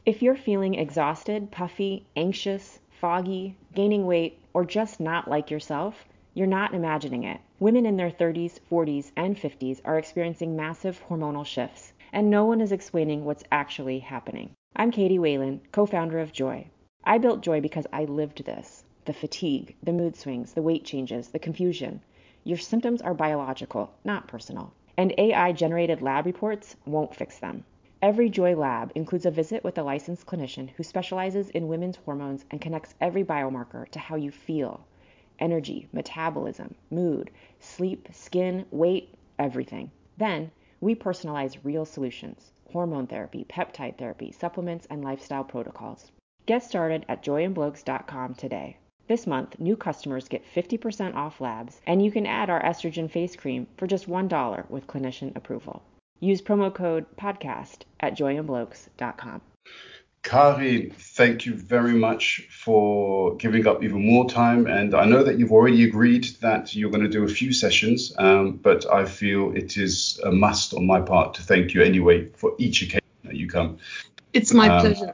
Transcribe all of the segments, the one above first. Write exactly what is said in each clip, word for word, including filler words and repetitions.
If you're feeling exhausted, puffy, anxious, foggy, gaining weight, or just not like yourself, you're not imagining it. Women in their thirties, forties, and fifties are experiencing massive hormonal shifts, and no one is explaining what's actually happening. I'm Katie Whalen, co-founder of Joy. I built Joy because I lived this. The fatigue, the mood swings, the weight changes, the confusion. Your symptoms are biological, not personal. And A I-generated lab reports won't fix them. Every Joy lab includes a visit with a licensed clinician who specializes in women's hormones and connects every biomarker to how you feel. Energy, metabolism, mood, sleep, skin, weight, everything. Then, we personalize real solutions: hormone therapy, peptide therapy, supplements, and lifestyle protocols. Get started at joy and blokes dot com today. This month, new customers get fifty percent off labs, and you can add our estrogen face cream for just one dollar with clinician approval. Use promo code podcast at joy and blokes dot com. Karin, thank you very much for giving up even more time. And I know that you've already agreed that you're going to do a few sessions, um, but I feel it is a must on my part to thank you anyway for each occasion that you come. It's my um, pleasure.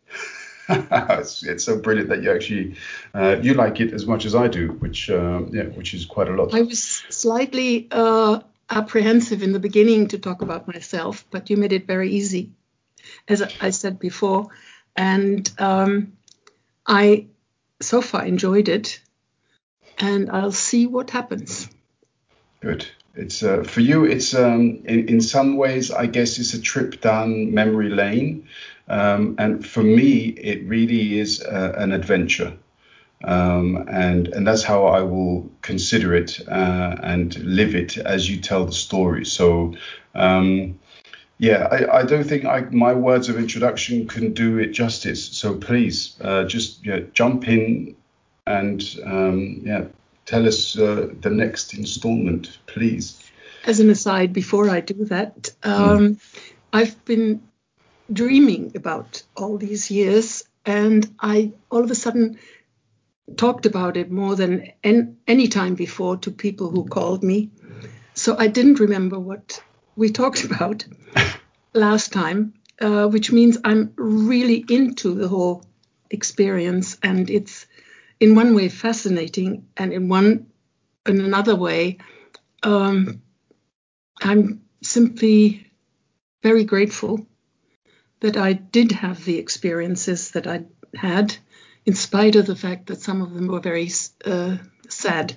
it's, it's so brilliant that you actually uh, you like it as much as I do, which um, yeah, which is quite a lot. I was slightly uh, apprehensive in the beginning to talk about myself, but you made it very easy, as I said before, and um, I so far enjoyed it, and I'll see what happens. Good. It's uh, for you. It's um, in in some ways, I guess, it's a trip down memory lane. Um, and for me, it really is uh, an adventure. Um, and, and that's how I will consider it uh, and live it as you tell the story. So, um, yeah, I, I don't think I, my words of introduction can do it justice. So please uh, just yeah, jump in and um, yeah, tell us uh, the next installment, please. As an aside, before I do that, um, mm. I've been dreaming about all these years, and I all of a sudden talked about it more than en- any time before to people who called me. So I didn't remember what we talked about last time, uh, which means I'm really into the whole experience, and it's in one way fascinating, and in one in another way, um, I'm simply very grateful that I did have the experiences that I had, in spite of the fact that some of them were very uh, sad.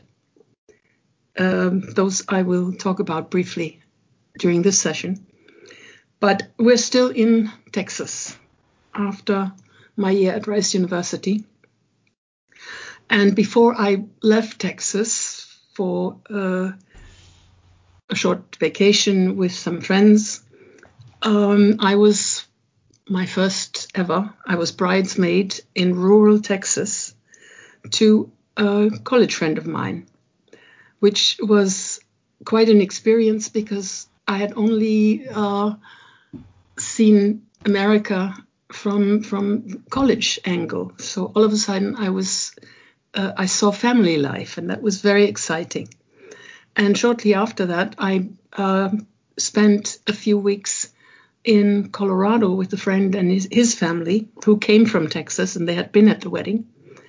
Um, those I will talk about briefly during this session. But we're still in Texas after my year at Rice University. And before I left Texas for uh, a short vacation with some friends, um, I was my first ever, I was bridesmaid in rural Texas to a college friend of mine, which was quite an experience because I had only uh, seen America from from college angle. So all of a sudden I was, uh, I saw family life, and that was very exciting. And shortly after that, I uh, spent a few weeks in Colorado with a friend and his, his family who came from Texas, and they had been at the wedding.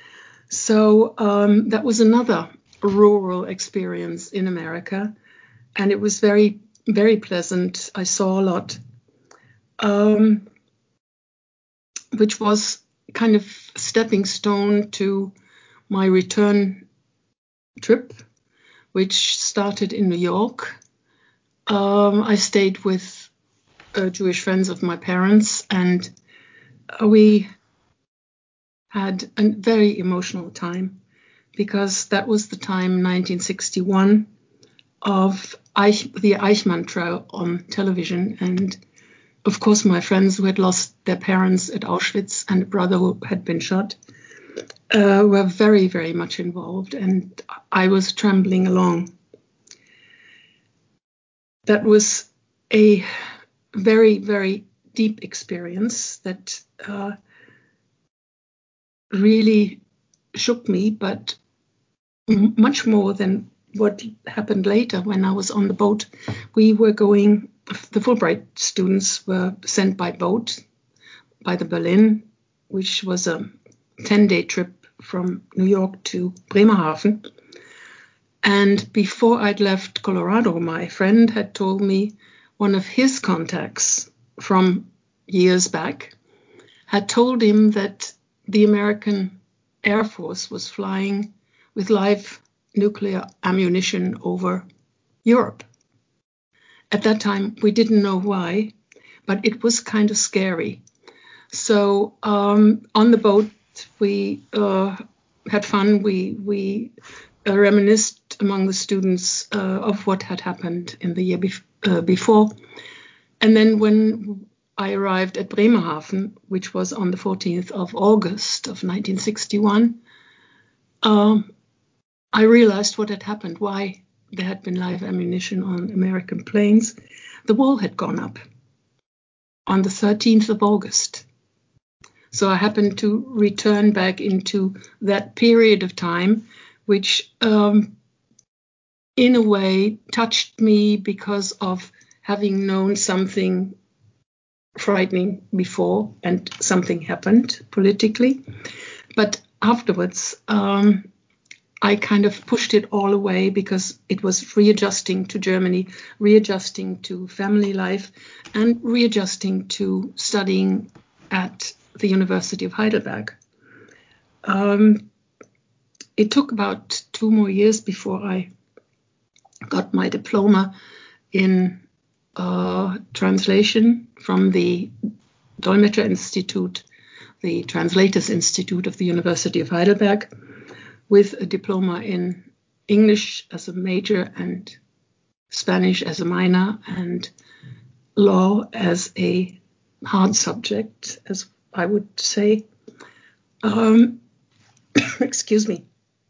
So um, that was another rural experience in America, and it was very, very pleasant. I saw a lot, um, which was kind of a stepping stone to my return trip, which started in New York. Um, I stayed with Uh, Jewish friends of my parents, and uh, we had a very emotional time because that was the time, nineteen sixty-one, of Eich, the Eichmann trial on television. And of course, my friends who had lost their parents at Auschwitz and a brother who had been shot uh, were very, very much involved, and I was trembling along. That was a very, very deep experience that uh, really shook me, but m- much more than what happened later when I was on the boat. We were going, the Fulbright students were sent by boat by the Berlin, which was a ten-day trip from New York to Bremerhaven. And before I'd left Colorado, my friend had told me one of his contacts from years back had told him that the American Air Force was flying with live nuclear ammunition over Europe. At that time, we didn't know why, but it was kind of scary. So um, on the boat, we uh, had fun. We we uh, reminisced among the students uh, of what had happened in the year bef- uh, before. And then when I arrived at Bremerhaven, which was on the fourteenth of August of nineteen sixty-one, um, I realized what had happened, why there had been live ammunition on American planes. The wall had gone up on the thirteenth of August. So I happened to return back into that period of time, which um, in a way touched me because of having known something frightening before and something happened politically. But afterwards, um, I kind of pushed it all away because it was readjusting to Germany, readjusting to family life, and readjusting to studying at the University of Heidelberg. Um, it took about two more years before I got my diploma in uh, translation from the Dolmetscher Institute, the Translators Institute of the University of Heidelberg, with a diploma in English as a major and Spanish as a minor and law as a hard subject, as I would say. Um, excuse me.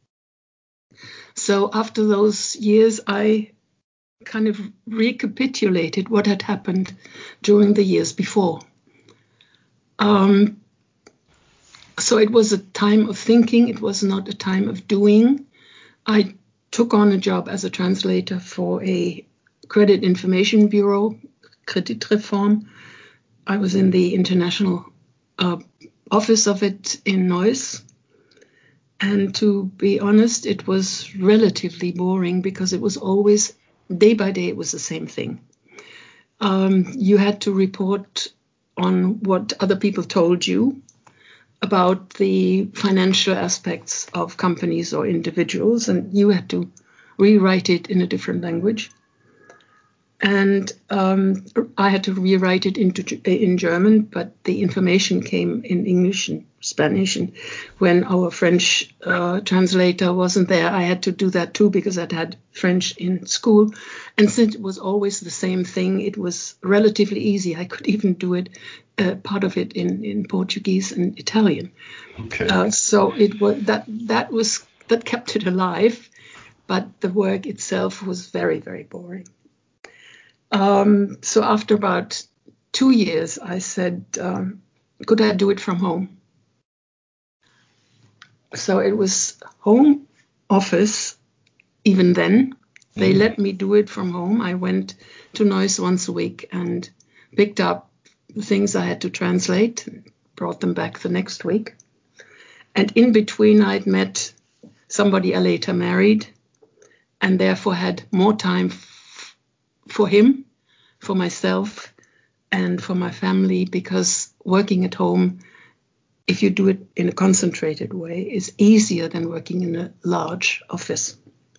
So after those years, I kind of recapitulated what had happened during the years before. Um, so it was a time of thinking. It was not a time of doing. I took on a job as a translator for a credit information bureau, Kreditreform. I was in the international uh, office of it in Neuss. And to be honest, it was relatively boring because it was always, day by day, it was the same thing. Um, you had to report on what other people told you about the financial aspects of companies or individuals, and you had to rewrite it in a different language. And um, I had to rewrite it into in German, but the information came in English and Spanish. And when our French uh, translator wasn't there, I had to do that too because I'd had French in school. And since it was always the same thing, it was relatively easy. I could even do it, uh, part of it in, in Portuguese and Italian. Okay. Uh, so it was that that was that kept it alive, but the work itself was very, very boring. Um, so after about two years, I said, um, could I do it from home? So it was home office even then. They mm. let me do it from home. I went to Neuss once a week and picked up the things I had to translate and brought them back the next week. And in between, I'd met somebody I later married and therefore had more time f- for him, for myself, and for my family, because working at home, if you do it in a concentrated way, is easier than working in a large office.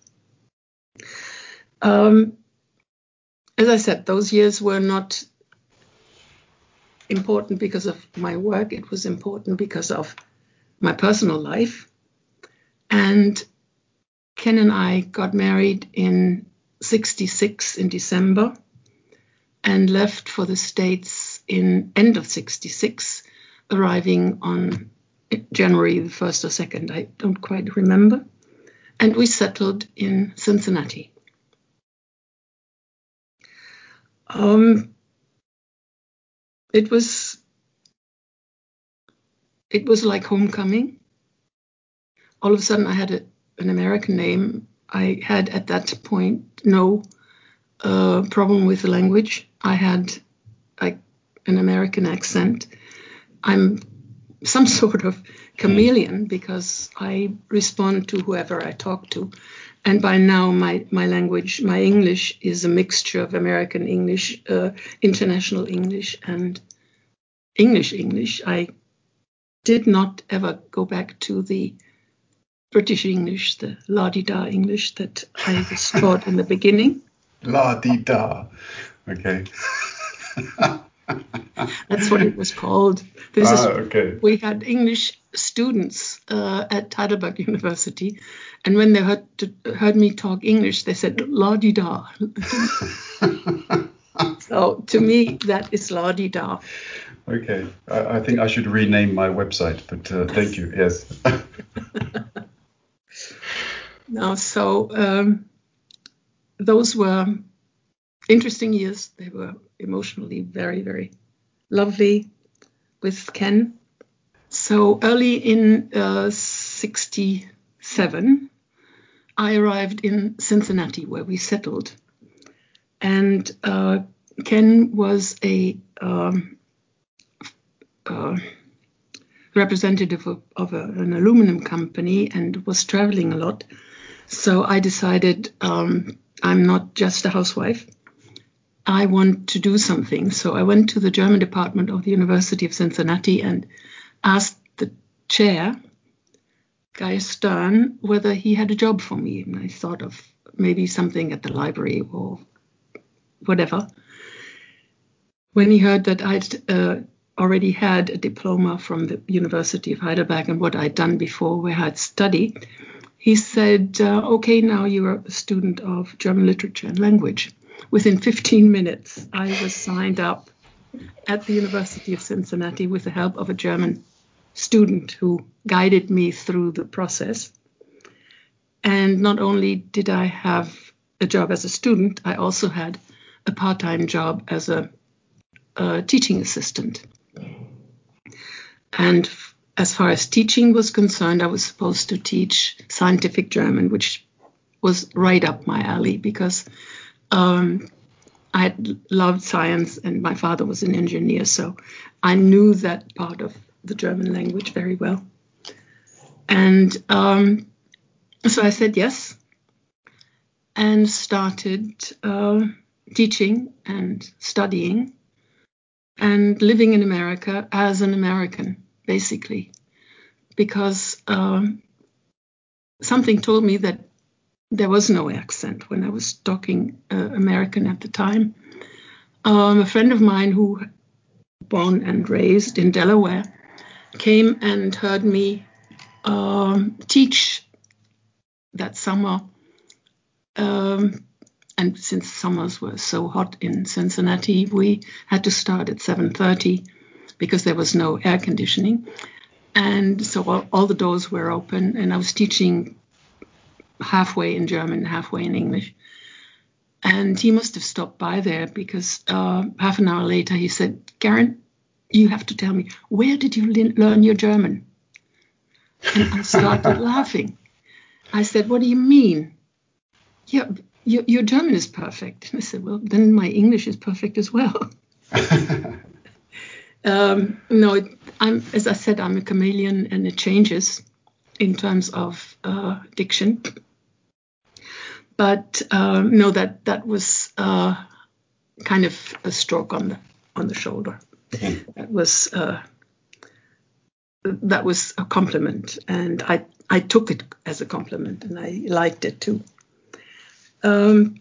Um, as I said, those years were not important because of my work. It was important because of my personal life. And Ken and I got married in sixty-six in December and left for the States in end of sixty-six, arriving on January the first or second, I don't quite remember. And we settled in Cincinnati. Um, it was it was like homecoming. All of a sudden, I had a, an American name. I had at that point no uh, problem with the language. I had like an American accent. I'm some sort of chameleon because I respond to whoever I talk to. And by now, my, my language, my English is a mixture of American English, uh, international English, and English English. I did not ever go back to the British English, the la-di-da English that I was taught in the beginning. La-di-da. Okay. That's what it was called. This ah, is, okay. We had English students uh, at Heidelberg University, and when they heard, to, heard me talk English, they said la-di-da. So to me, that is la-di-da. Okay, I, I think I should rename my website, but uh, thank you, yes. Now, so um, those were interesting years. They were emotionally very, very lovely with Ken. So early in uh, sixty-seven, I arrived in Cincinnati, where we settled. And uh, Ken was a um, uh, representative of, of a, an aluminum company and was traveling a lot. So I decided um, I'm not just a housewife. I want to do something. So I went to the German department of the University of Cincinnati and asked the chair, Guy Stern, whether he had a job for me. And I thought of maybe something at the library or whatever. When he heard that I'd uh, already had a diploma from the University of Heidelberg and what I'd done before, where I'd studied, he said, uh, okay, now you're a student of German literature and language. Within fifteen minutes, I was signed up at the University of Cincinnati with the help of a German student who guided me through the process. And not only did I have a job as a student, I also had a part-time job as a, a teaching assistant. And f- as far as teaching was concerned, I was supposed to teach scientific German, which was right up my alley because um, I had loved science and my father was an engineer, so I knew that part of the German language very well. And um, so I said yes and started uh, teaching and studying and living in America as an American, basically, because um, something told me that there was no accent when I was talking uh, American at the time. Um, a friend of mine who born and raised in Delaware came and heard me um, teach that summer. Um, and since summers were so hot in Cincinnati, we had to start at seven thirty because there was no air conditioning. And so all, all the doors were open, and I was teaching halfway in German, halfway in English. And he must have stopped by there because uh, half an hour later he said, Karen, you have to tell me, where did you le- learn your German? And I started laughing. I said, what do you mean? Yeah, your, your German is perfect. And I said, well, then my English is perfect as well. um, no, it, I'm, as I said, I'm a chameleon and it changes in terms of uh, diction. But um, no, that that was uh, kind of a stroke on the on the shoulder. Mm-hmm. That was uh, that was a compliment, and I I took it as a compliment, and I liked it too. Um,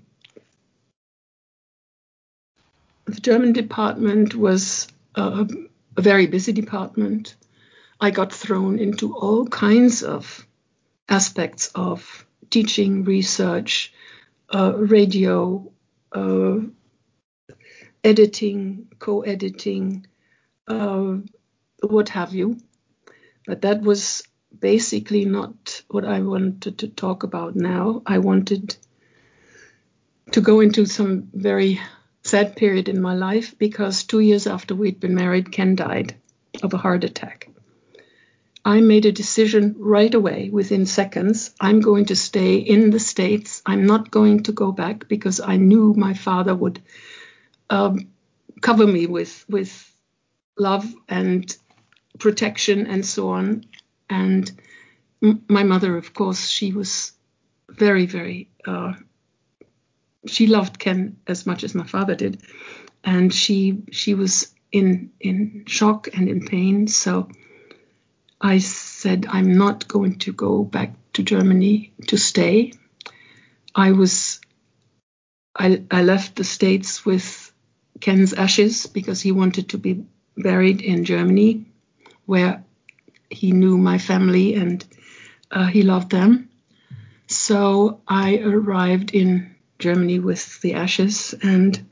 the German department was a, a very busy department. I got thrown into all kinds of aspects of teaching, research, uh, radio, uh, editing, co-editing, uh, what have you. But that was basically not what I wanted to talk about now. I wanted to go into some very sad period in my life because two years after we'd been married, Ken died of a heart attack. I made a decision right away, within seconds. I'm going to stay in the States. I'm not going to go back because I knew my father would um, cover me with with love and protection and so on. And m- my mother, of course, she was very, very, uh, she loved Ken as much as my father did. And she she was in in shock and in pain. So I said, I'm not going to go back to Germany to stay. I was, I, I left the States with Ken's ashes because he wanted to be buried in Germany, where he knew my family and uh, he loved them. So I arrived in Germany with the ashes and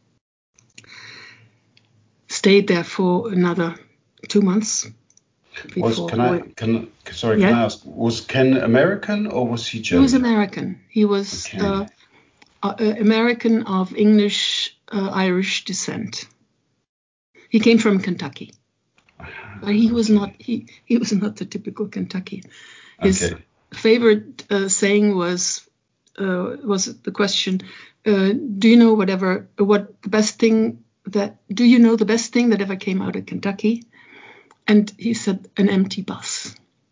stayed there for another two months. Was can I can sorry yeah. can I ask, was Ken American or was he German? He was American. He was okay. uh, uh, American of English uh, Irish descent. He came from Kentucky, but he was okay. not he he was not the typical Kentuckian. His okay. favorite uh, saying was uh, was the question, uh, "Do you know whatever what the best thing that do you know the best thing that ever came out of Kentucky?" And he said, an empty bus.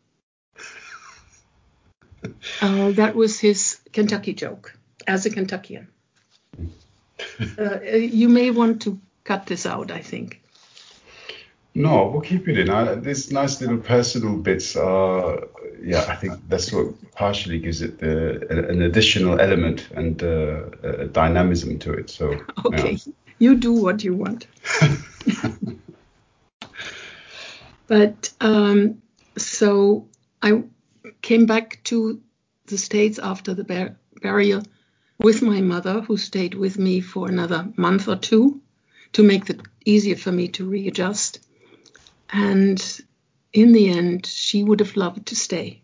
uh, that was his Kentucky joke, as a Kentuckian. Uh, you may want to cut this out, I think. No, we'll keep it in. I, these nice little personal bits are, yeah, I think that's what partially gives it the, an additional element and uh, a dynamism to it. So, okay, yeah. You do what you want. But um, so I came back to the States after the bur- burial with my mother, who stayed with me for another month or two to make it easier for me to readjust. And in the end, she would have loved to stay.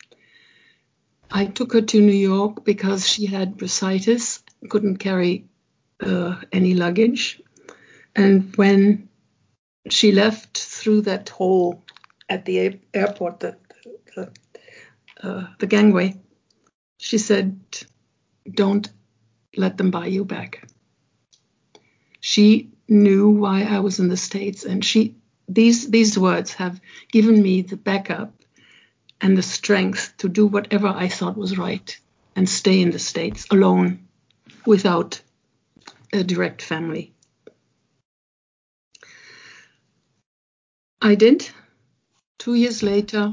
I took her to New York because she had bursitis, couldn't carry uh, any luggage. And when she left through that hole at the a- airport, the, the, uh, the gangway, she said, don't let them buy you back. She knew why I was in the States, and she these these words have given me the backup and the strength to do whatever I thought was right and stay in the States alone without a direct family. I did. Two years later,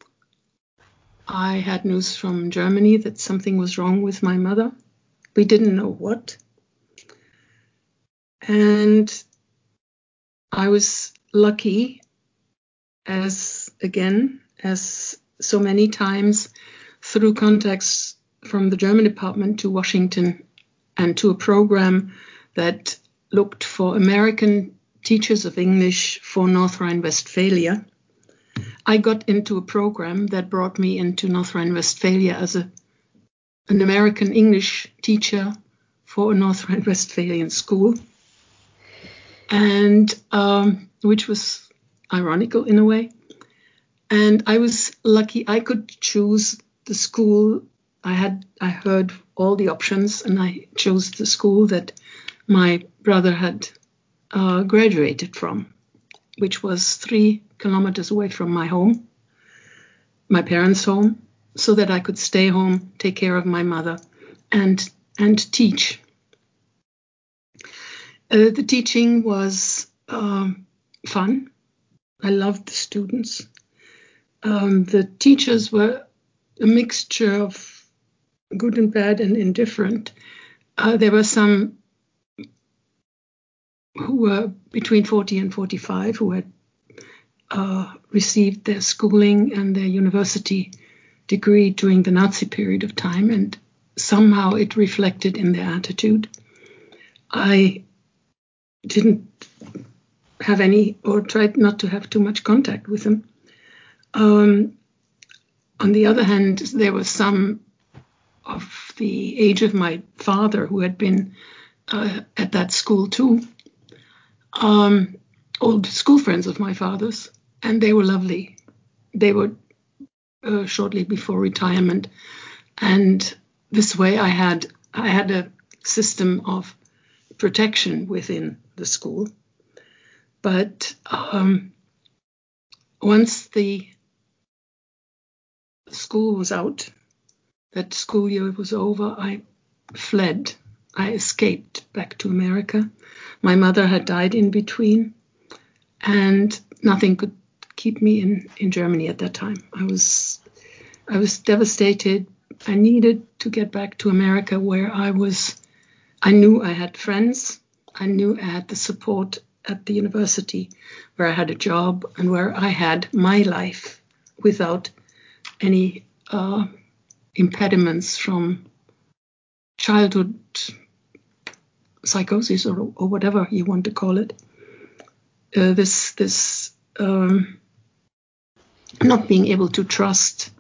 I had news from Germany that something was wrong with my mother. We didn't know what. And I was lucky, as again, as so many times, through contacts from the German department to Washington and to a program that looked for American teachers of English for North Rhine-Westphalia. I got into a program that brought me into North Rhine-Westphalia as a, an American English teacher for a North Rhine-Westphalian school, and um, which was ironical in a way. And I was lucky I could choose the school. I had I heard all the options, and I chose the school that my brother had uh, graduated from, which was three kilometers away from my home, my parents' home, so that I could stay home, take care of my mother, and and teach. Uh, the teaching was um, fun. I loved the students. Um, the teachers were a mixture of good and bad and indifferent. Uh, there were some who were between forty and forty-five who had uh, received their schooling and their university degree during the Nazi period of time, and somehow it reflected in their attitude. I didn't have any, or tried not to have too much contact with them. Um, on the other hand, there were some of the age of my father who had been uh, at that school too, um, old school friends of my father's, and they were lovely. They were uh, shortly before retirement, and this way I had I had a system of protection within the school. But um, once the school was out, that school year was over, I fled. I escaped back to America. My mother had died in between, and nothing could keep me in, in Germany at that time. I was I was devastated. I needed to get back to America, where I was. I knew I had friends. I knew I had the support at the university, where I had a job and where I had my life without any uh, impediments from childhood psychosis, or, or whatever you want to call it. Uh, this this um, not being able to trust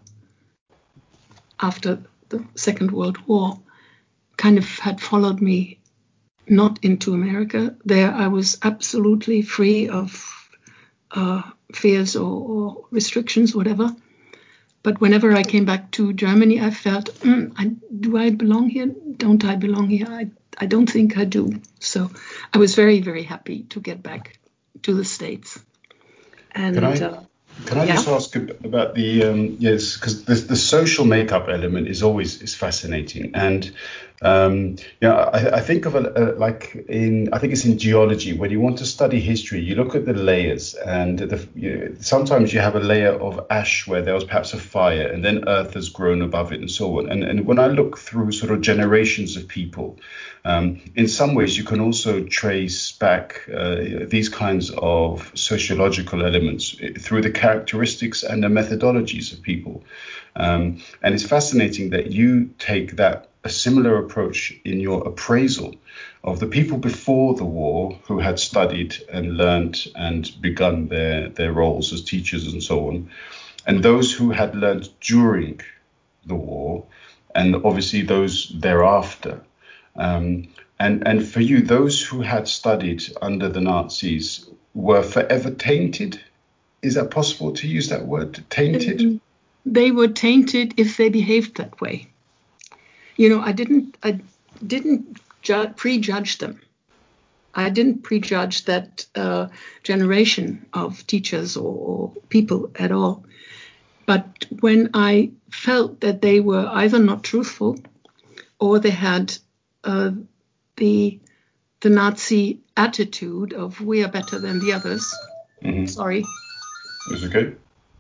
after the Second World War kind of had followed me not into America. There I was absolutely free of uh, fears or, or restrictions, whatever. But whenever I came back to Germany, I felt, mm, I, do I belong here? Don't I belong here? I, I don't think I do. So I was very, very happy to get back to the States. And Can I, uh, can I yeah. just ask about the, um, yes, because the, the social makeup element is always is fascinating. And Um, yeah, I, I think of a, a like in I think it's in geology, when you want to study history, you look at the layers, and the, you, sometimes you have a layer of ash where there was perhaps a fire, and then earth has grown above it, and so on. And and when I look through sort of generations of people, um, in some ways you can also trace back uh, these kinds of sociological elements through the characteristics and the methodologies of people. Um, and it's fascinating that you take that a similar approach in your appraisal of the people before the war who had studied and learned and begun their, their roles as teachers and so on, and those who had learned during the war, and obviously those thereafter. Um, and, and for you, those who had studied under the Nazis were forever tainted? Is that possible to use that word, tainted? Um, they were tainted if they behaved that way. You know, I didn't, I didn't ju- prejudge them. I didn't prejudge that uh, generation of teachers or, or people at all. But when I felt that they were either not truthful, or they had uh, the the Nazi attitude of we are better than the others. Mm-hmm. Sorry. It's okay.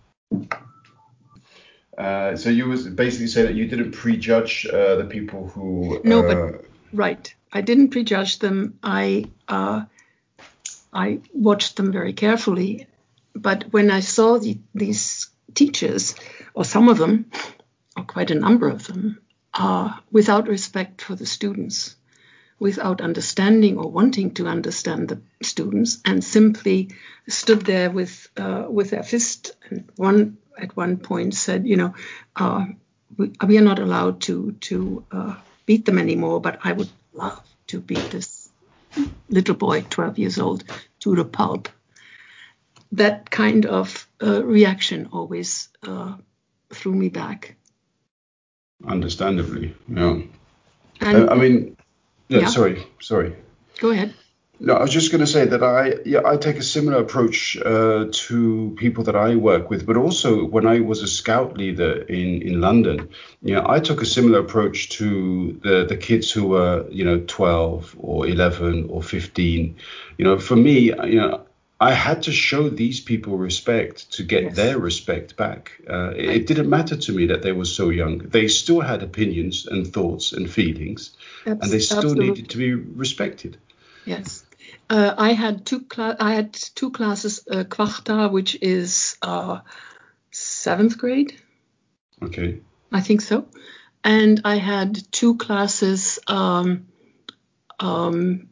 Uh, so you was basically saying that you didn't prejudge uh, the people who. Uh... No, but right. I didn't prejudge them. I uh, I watched them very carefully. But when I saw the, these teachers, or some of them, or quite a number of them, uh, without respect for the students, without understanding or wanting to understand the students, and simply stood there with uh, with their fist, and one at one point said, you know, uh, we, we are not allowed to to uh, beat them anymore, but I would love to beat this little boy, twelve years old, to the pulp. That kind of uh, reaction always uh, threw me back. Understandably, yeah. And, uh, I mean, yeah, yeah. sorry, sorry. Go ahead. No, I was just going to say that I, yeah, I take a similar approach uh, to people that I work with, but also when I was a scout leader in, in London, you know, I took a similar approach to the, the kids who were, you know, twelve or eleven or fifteen. You know, for me, you know, I had to show these people respect to get yes. their respect back. Uh, it, it didn't matter to me that they were so young. They still had opinions and thoughts and feelings, Abs- and they still absolutely. needed to be respected. Yes. Uh, I had two cla- I had two classes, uh, Quarta, which is uh, seventh grade. Okay. I think so. And I had two classes, um, um,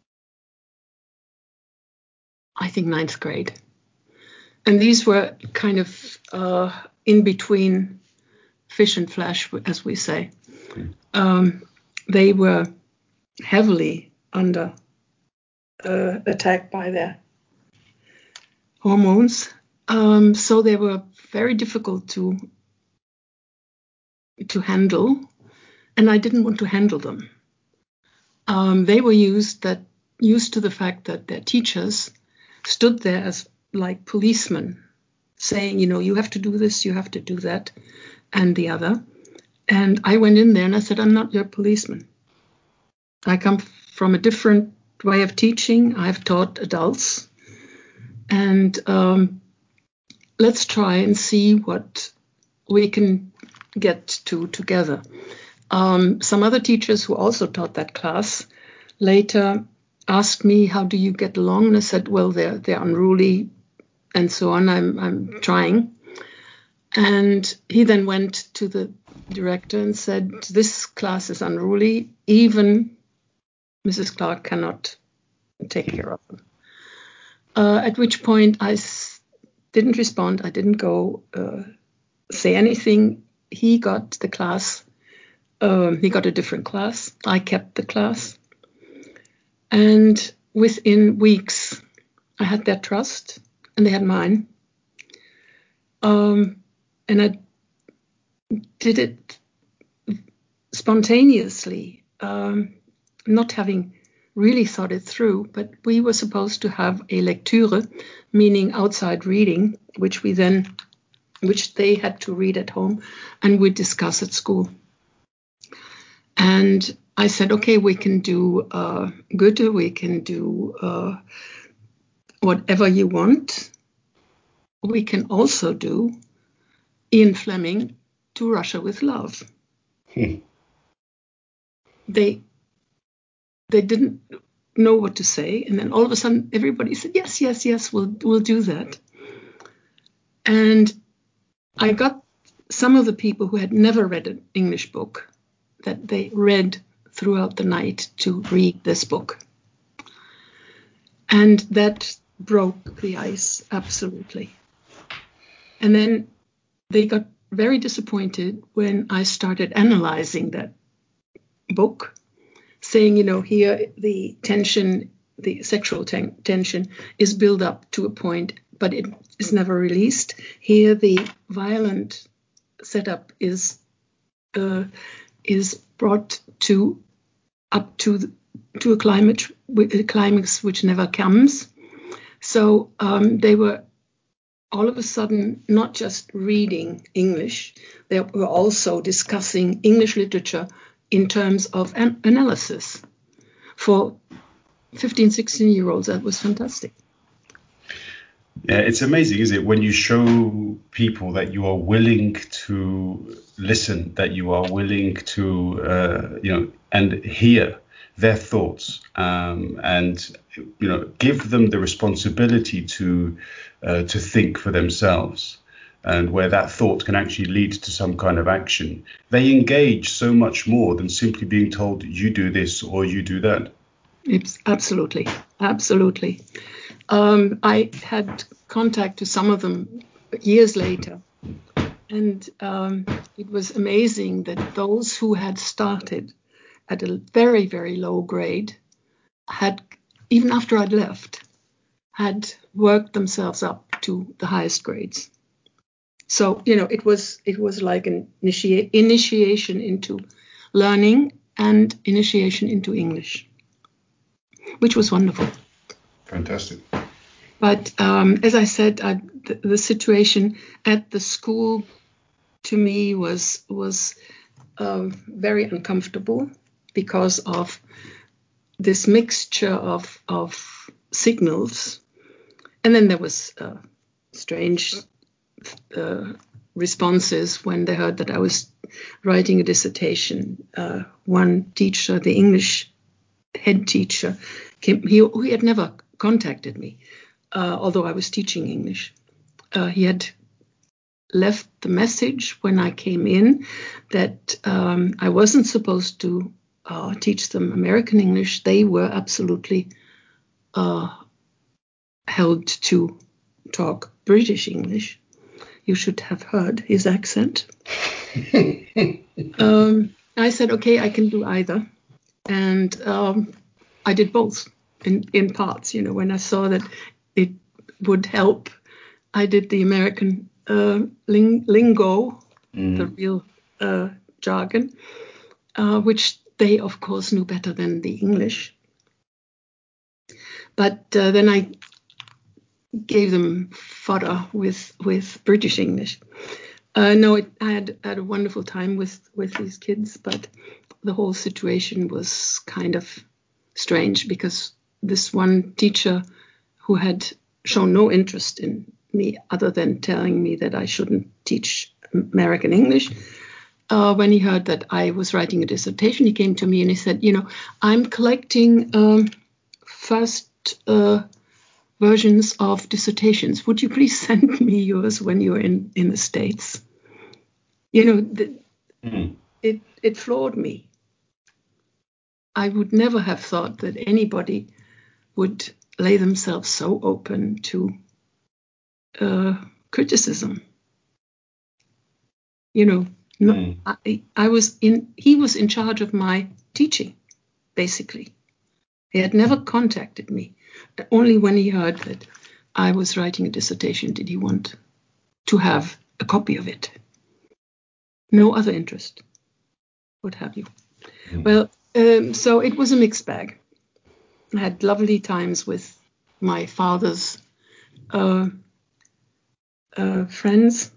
I think ninth grade. And these were kind of uh, in between fish and flesh, as we say. Okay. Um, they were heavily under uh, attack by their hormones. Um, so they were very difficult to to handle, and I didn't want to handle them. Um, they were used that used to the fact that their teachers stood there as like policemen saying, you know, you have to do this, you have to do that, and the other. And I went in there and I said, I'm not your policeman. I come from a different way of teaching. I've taught adults. And um, let's try and see what we can get to together. Um, some other teachers who also taught that class later asked me, how do you get along? And I said, well, they're, they're unruly and so on. I'm, I'm trying. And he then went to the director and said, this class is unruly. Even Missus Clark cannot take care of them. Uh, at which point I s- didn't respond. I didn't go uh, say anything. He got the class. Um, he got a different class. I kept the class. And within weeks, I had their trust and they had mine. Um, and I did it spontaneously, um, not having really thought it through, but we were supposed to have a lecture, meaning outside reading, which we then, which they had to read at home and we'd discuss at school. And I said, okay, we can do uh, Goethe, we can do uh, whatever you want. We can also do Ian Fleming, To Russia with Love. Hmm. They they didn't know what to say, and then all of a sudden everybody said, yes, yes, yes, we'll we'll do that. And I got some of the people who had never read an English book that they read throughout the night to read this book. And that broke the ice, absolutely. And then they got very disappointed when I started analyzing that book, saying, you know, here the tension, the sexual ten- tension is built up to a point, but it is never released. Here the violent setup is uh, is brought to up to the, to a climate a climax which never comes. So um, they were all of a sudden not just reading English, they were also discussing English literature in terms of an analysis. For fifteen, sixteen year olds, that was fantastic. Yeah, it's amazing, isn't it, when you show people that you are willing to listen, that you are willing to, uh, you know, and hear their thoughts, um, and, you know, give them the responsibility to uh, to think for themselves, and where that thought can actually lead to some kind of action. They engage so much more than simply being told, you do this or you do that. It's absolutely, absolutely. Um, I had contact to some of them years later, and um, it was amazing that those who had started at a very, very low grade had, even after I'd left, had worked themselves up to the highest grades. So, you know, it was it was like an initiate, initiation into learning and initiation into English, which was wonderful. Fantastic. But um, as I said, I, the, the situation at the school to me was was uh, very uncomfortable because of this mixture of of signals, and then there was uh, strange uh, responses when they heard that I was writing a dissertation. Uh, one teacher, the English head teacher, came, he, he had never contacted me. Uh, although I was teaching English. Uh, he had left the message when I came in that um, I wasn't supposed to uh, teach them American English. They were absolutely uh, held to talk British English. You should have heard his accent. um, I said, okay, I can do either. And um, I did both in, in parts. You know, when I saw that it would help, I did the American uh, ling- lingo, mm. the real uh, jargon, uh, which they, of course, knew better than the English. But uh, then I gave them fodder with with British English. Uh, no, it, I had had a wonderful time with with these kids, but the whole situation was kind of strange because this one teacher who had shown no interest in me other than telling me that I shouldn't teach American English. Uh, when he heard that I was writing a dissertation, he came to me and he said, you know, I'm collecting um, first uh, versions of dissertations. Would you please send me yours when you're in, in the States? You know, the, mm. it, it floored me. I would never have thought that anybody would lay themselves so open to uh, criticism. You know, no, mm. I, I was in, he was in charge of my teaching, basically. He had never contacted me. Only when he heard that I was writing a dissertation did he want to have a copy of it. No other interest. What have you? Mm. Well, um, so it was a mixed bag. I had lovely times with my father's uh, uh, friends.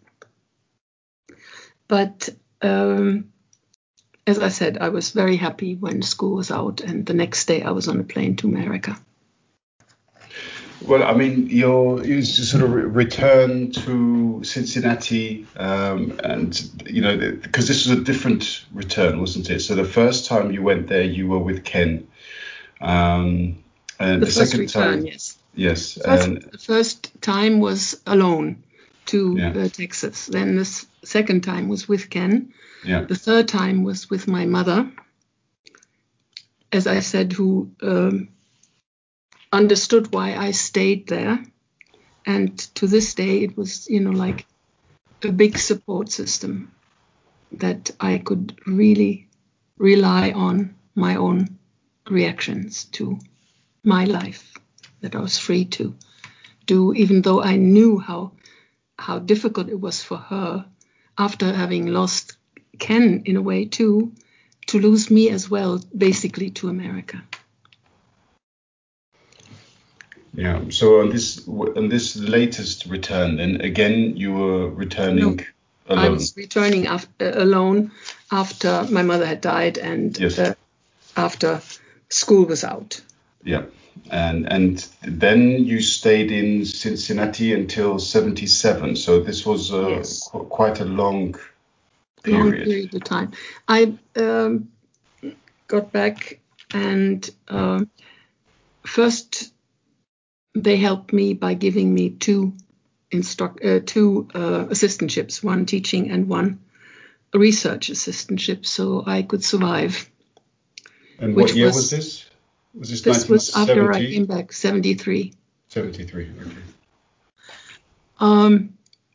But um, as I said, I was very happy when school was out, and the next day I was on a plane to America. Well, I mean, your you sort of return to Cincinnati, um, and you know, because this was a different return, wasn't it? So the first time you went there, you were with Ken, um, and the, the first second return, time, yes, yes, first, and the first time was alone to yeah. uh, Texas. Then the s- second time was with Ken. Yeah. The third time was with my mother, as I said, who um, understood why I stayed there. And to this day, it was, you know, like a big support system that I could really rely on my own reactions to my life, that I was free to do, even though I knew how how difficult it was for her after having lost Ken in a way too, to lose me as well, basically to America. Yeah. So on this on this latest return, then again you were returning no, alone. I was returning after, uh, alone after my mother had died and yes. uh, after school was out. Yeah. And and then you stayed in Cincinnati until seventy-seven. So this was uh, yes. qu- quite a long period. Long period of time. I um, got back and uh, first they helped me by giving me two instruct uh, two uh, assistantships, one teaching and one research assistantship, so I could survive. And what year was, was this? Was this This was after I came back, seventy-three. seventy-three, okay. Um,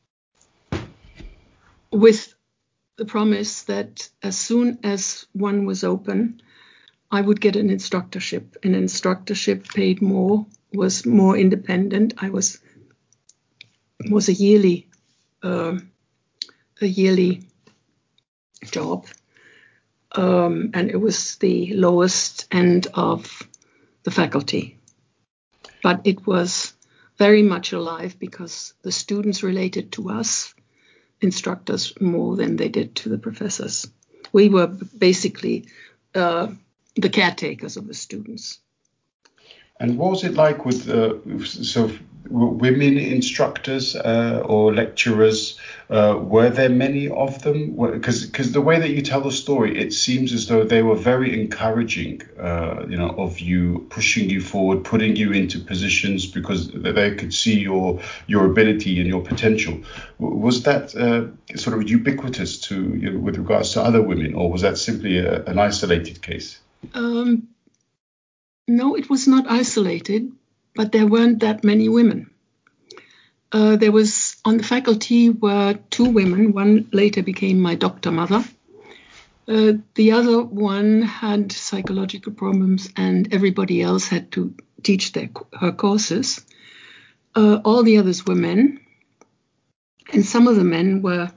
with the promise that as soon as one was open, I would get an instructorship. An instructorship paid more, was more independent. I was was a yearly uh, a yearly job, um, and it was the lowest end of the faculty. But it was very much alive because the students related to us instructors more than they did to the professors. We were basically uh, the caretakers of the students. And what was it like with uh, so women instructors uh, or lecturers? Uh, were there many of them? Because because the way that you tell the story, it seems as though they were very encouraging, uh, you know, of you, pushing you forward, putting you into positions because they could see your your ability and your potential. Was that uh, sort of ubiquitous to you know, with regards to other women, or was that simply a, an isolated case? Um, No, it was not isolated, but there weren't that many women. Uh, there was, on the faculty were two women. One later became my doctor mother. Uh, the other one had psychological problems and everybody else had to teach their, her courses. Uh, all the others were men. And some of the men were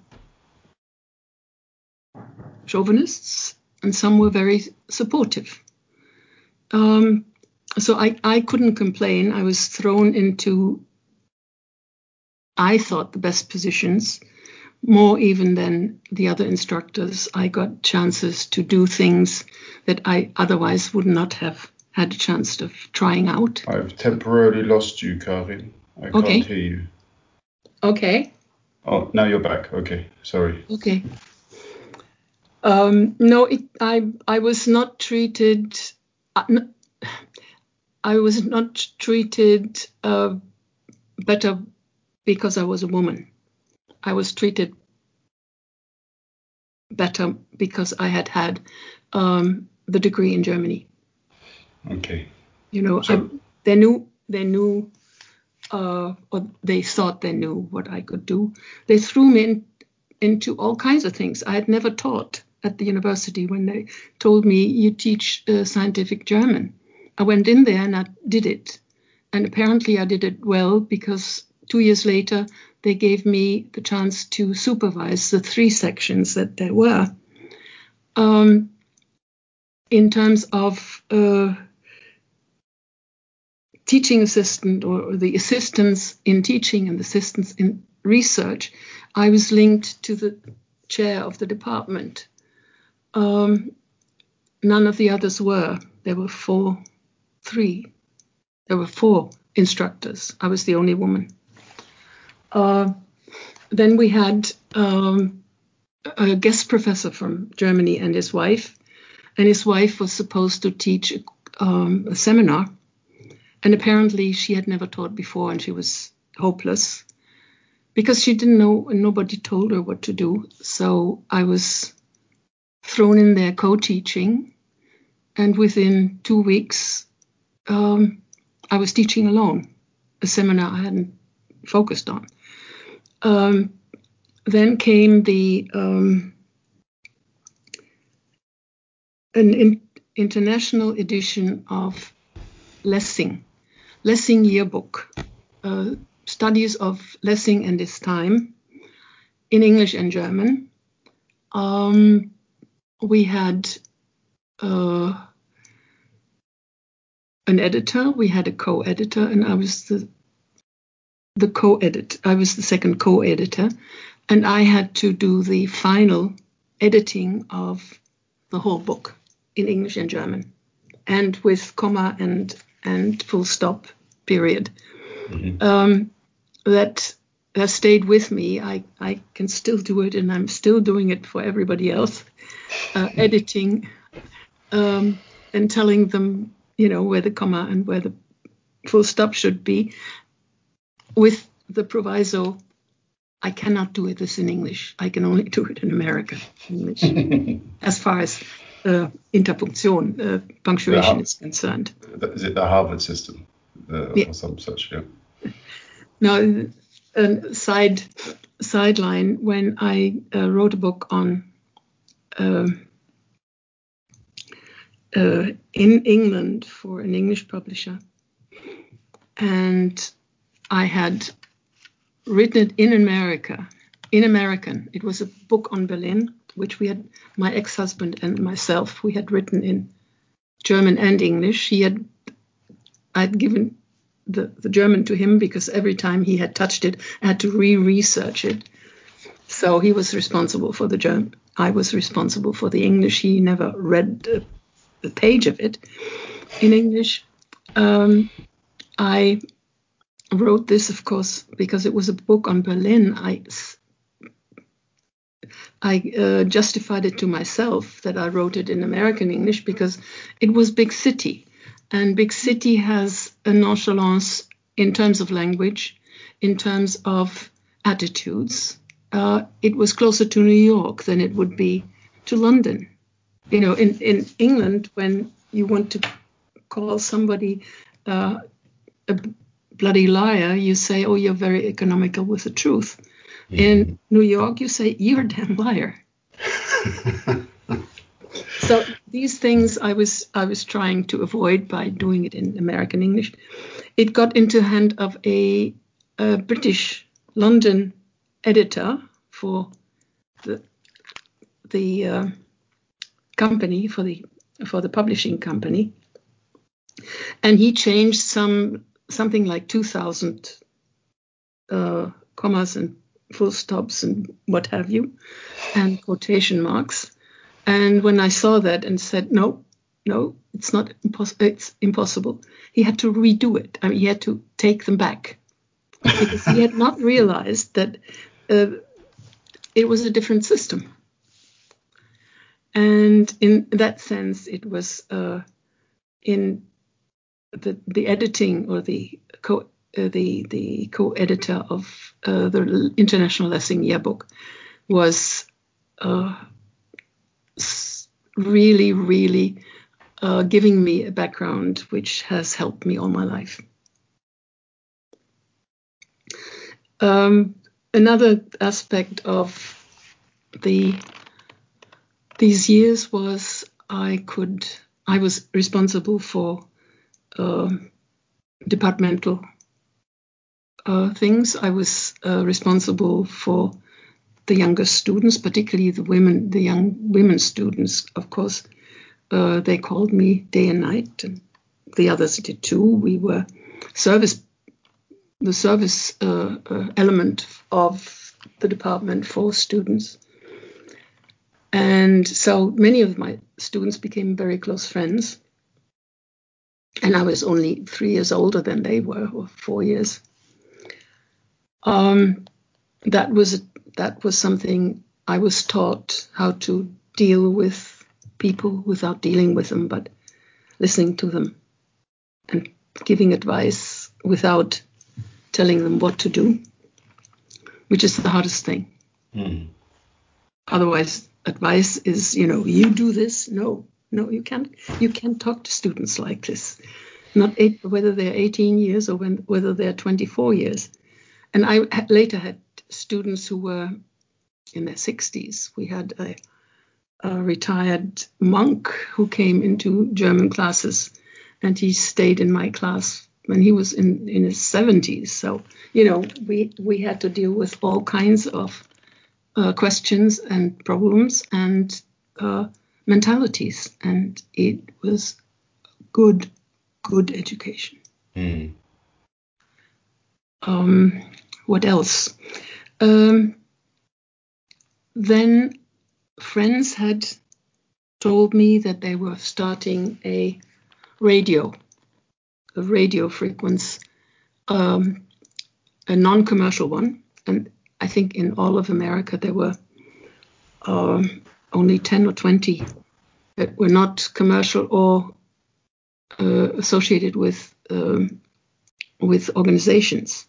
chauvinists and some were very supportive. Um, So I, I couldn't complain. I was thrown into I thought, the best positions, more even than the other instructors. I got chances to do things that I otherwise would not have had a chance of trying out. I've temporarily lost you, Karin. I Okay. can't hear you. Okay. Oh, now you're back. Okay, sorry. Okay. Um, no, it, I I was not treated. Uh, n- I was not treated uh, better because I was a woman. I was treated better because I had had um, the degree in Germany. Okay. You know, So- I, they knew they knew, uh, or they thought they knew what I could do. They threw me in, into all kinds of things I had never taught at the university. When they told me, you teach uh, scientific German, I went in there and I did it. And apparently I did it well, because two years later, they gave me the chance to supervise the three sections that there were. Um, in terms of uh, teaching assistant, or the assistants in teaching and assistants in research, I was linked to the chair of the department. Um, none of the others were. There were four, three. There were four instructors. I was the only woman. Uh, then we had um, a guest professor from Germany and his wife. And his wife was supposed to teach um, a seminar. And apparently she had never taught before, and she was hopeless because she didn't know, and nobody told her what to do. So I was thrown in there co-teaching. And within two weeks, um, I was teaching alone, a seminar I hadn't focused on. Um, then came the um, an in, international edition of Lessing, Lessing Yearbook, uh, studies of Lessing and his time in English and German. Um, we had uh, an editor, we had a co-editor, and I was the the co-edit. I was the second co-editor, and I had to do the final editing of the whole book in English and German, and with comma and and full stop period. Mm-hmm. Um, that that stayed with me. I, I can still do it, and I'm still doing it for everybody else, uh, editing um, and telling them, you know, where the comma and where the full stop should be, with the proviso, I cannot do this in English. I can only do it in American English, as far as uh, Interpunktion, uh, punctuation Har- is concerned. Is it the Harvard system uh, yeah. or some such? Yeah. Now, a side sideline, when I uh, wrote a book on uh, uh, in England for an English publisher, and I had written it in America, in American. It was a book on Berlin, which we had, my ex-husband and myself, we had written in German and English. He had, I'd given the, the German to him because every time he had touched it, I had to re-research it. So he was responsible for the German. I was responsible for the English. He never read a, a page of it in English. Um, I wrote this, of course, because it was a book on Berlin. I, I uh, justified it to myself that I wrote it in American English because it was big city. And big city has a nonchalance in terms of language, in terms of attitudes. Uh, it was closer to New York than it would be to London. You know, in, in England, when you want to call somebody uh, a bloody liar, you say, oh, you're very economical with the truth. Mm-hmm. In New York, you say, you're a damn liar. So these things I was I was trying to avoid by doing it in American English. It got into the hand of a, a British London editor for the the uh, company, for the for the publishing company, and he changed some something like two thousand uh, commas and full stops and what have you, and quotation marks. And when I saw that and said, no, no, it's not impossible, it's impossible, he had to redo it. I mean, he had to take them back because he had not realized that uh, it was a different system. And in that sense, it was uh, in the the editing or the co uh, the the co-editor of uh, the International Lessing Yearbook was uh, really, really uh, giving me a background which has helped me all my life. Um, another aspect of the these years was I could I was responsible for uh, departmental uh, things. I was uh, responsible for the younger students, particularly the women, the young women students. Of course, uh, they called me day and night, and the others did too. We were service, the service uh, uh, element of the department for students. And so many of my students became very close friends. And I was only three years older than they were, or four years. Um, that was that was something I was taught, how to deal with people without dealing with them, but listening to them and giving advice without telling them what to do, which is the hardest thing. Mm. Otherwise, advice is, you know, you do this. No, no, you can't. You can't talk to students like this. Not eight, whether they're eighteen years or when, whether they're twenty-four years. And I later had students who were in their sixties. We had a, a retired monk who came into German classes, and he stayed in my class when he was in, in his seventies. So, you know, we, we had to deal with all kinds of uh, questions and problems and uh, mentalities. And it was good, good education. Mm. Um, what else? Um, then friends had told me that they were starting a radio, a radio frequency, um, a non-commercial one. And I think in all of America there were um, only ten or twenty that were not commercial or uh, associated with um, with organizations.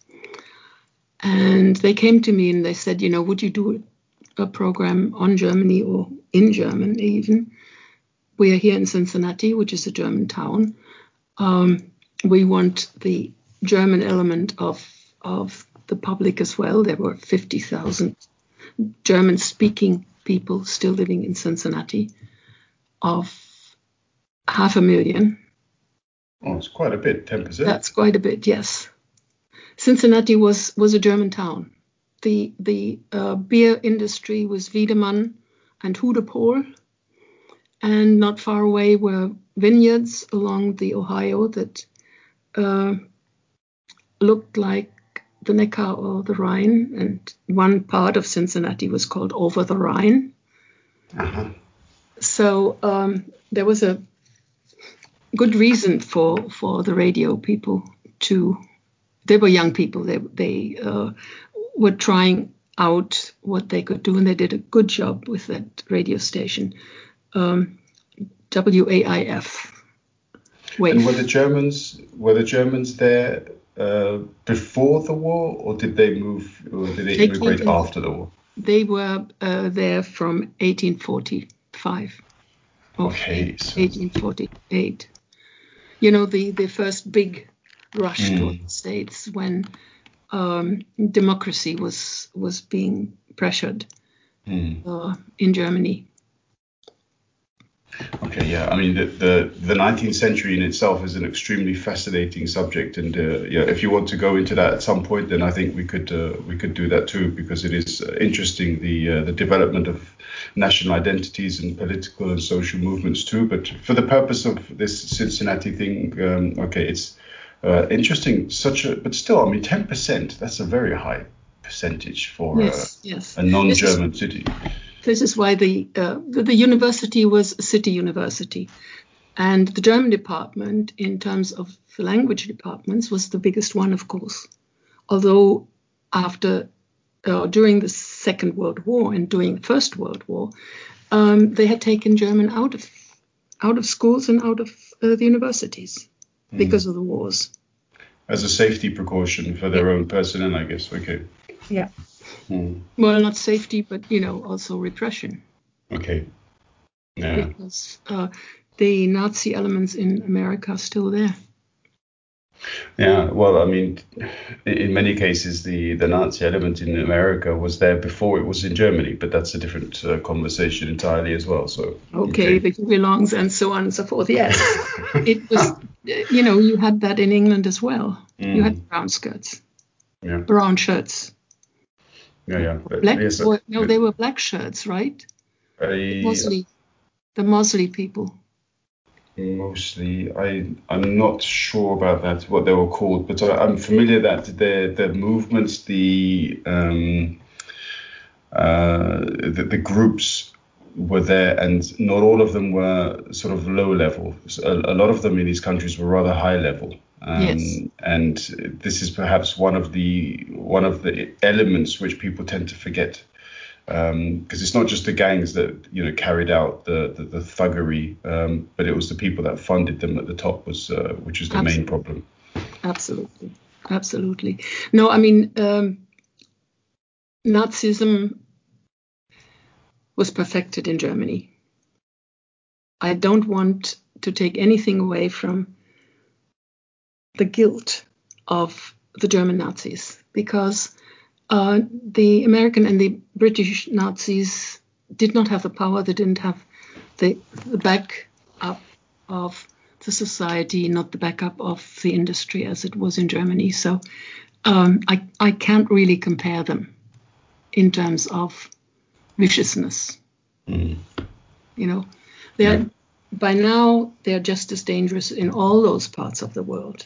And they came to me and they said, you know, would you do a program on Germany or in German even? We are here in Cincinnati, which is a German town. Um, we want the German element of of the public as well. There were fifty thousand German-speaking people still living in Cincinnati, of half a million. Oh, it's quite a bit, ten percent. That's quite a bit, yes. Cincinnati was, was a German town. The the uh, beer industry was Wiedemann and Hudepohl, and not far away were vineyards along the Ohio that uh, looked like the Neckar or the Rhine, and one part of Cincinnati was called Over the Rhine. Uh-huh. So um, there was a good reason for for the radio people to. They were young people. They they uh, were trying out what they could do, and they did a good job with that radio station, um, W A I F. Wave. And were the Germans were the Germans there uh, before the war, or did they move, or did they, they immigrate after the war? They were uh, there from eighteen forty-five. Okay. So. eighteen forty-eight. You know, the, the first big rush mm. toward the States when um, democracy was was being pressured mm. uh, in Germany. Okay, yeah. I mean, the, the the nineteenth century in itself is an extremely fascinating subject, and uh, yeah, if you want to go into that at some point, then I think we could uh, we could do that too, because it is uh, interesting, the uh, the development of national identities and political and social movements too. But for the purpose of this Cincinnati thing, um, okay, it's uh, interesting. Such a, but still, I mean, ten percent. That's a very high percentage for Yes, a, yes. a This is, non-German city. this is why the, uh, the the university was a city university, and the German department, in terms of the language departments, was the biggest one, of course. Although after uh, during the Second World War and during the First World War, um, they had taken German out of out of schools and out of uh, the universities mm. because of the wars. As a safety precaution for their yeah. own personnel, I guess. Okay. Yeah. Mm. Well, not safety, but, you know, also repression. Okay. Yeah. Because uh, the Nazi elements in America are still there. Yeah, well, I mean, in many cases, the, the Nazi element in America was there before it was in Germany, but that's a different uh, conversation entirely as well. So okay, the belongs and so on and so forth. Yes, it was. You know, you had that in England as well. Mm. You had brown skirts, yeah, brown shirts. Yeah, yeah. But black. yes, or, no, they were black shirts, right? I, the Mosley, the Mosley people. Mostly, I I'm not sure about that, what they were called, but I, I'm familiar that the the movements, the um, uh, the, the groups were there, and not all of them were sort of low level. So a, a lot of them in these countries were rather high level. Um, yes. And this is perhaps one of the one of the elements which people tend to forget. Because um, it's not just the gangs that, you know, carried out the the, the thuggery, um, but it was the people that funded them at the top, was uh, which is the Absolutely. main problem. Absolutely, absolutely. No, I mean, um, Nazism was perfected in Germany. I don't want to take anything away from the guilt of the German Nazis, because Uh, the American and the British Nazis did not have the power. They didn't have the, the backup of the society, not the backup of the industry as it was in Germany. So um, I, I can't really compare them in terms of viciousness. Mm. You know, they're yeah. by now they're just as dangerous in all those parts of the world.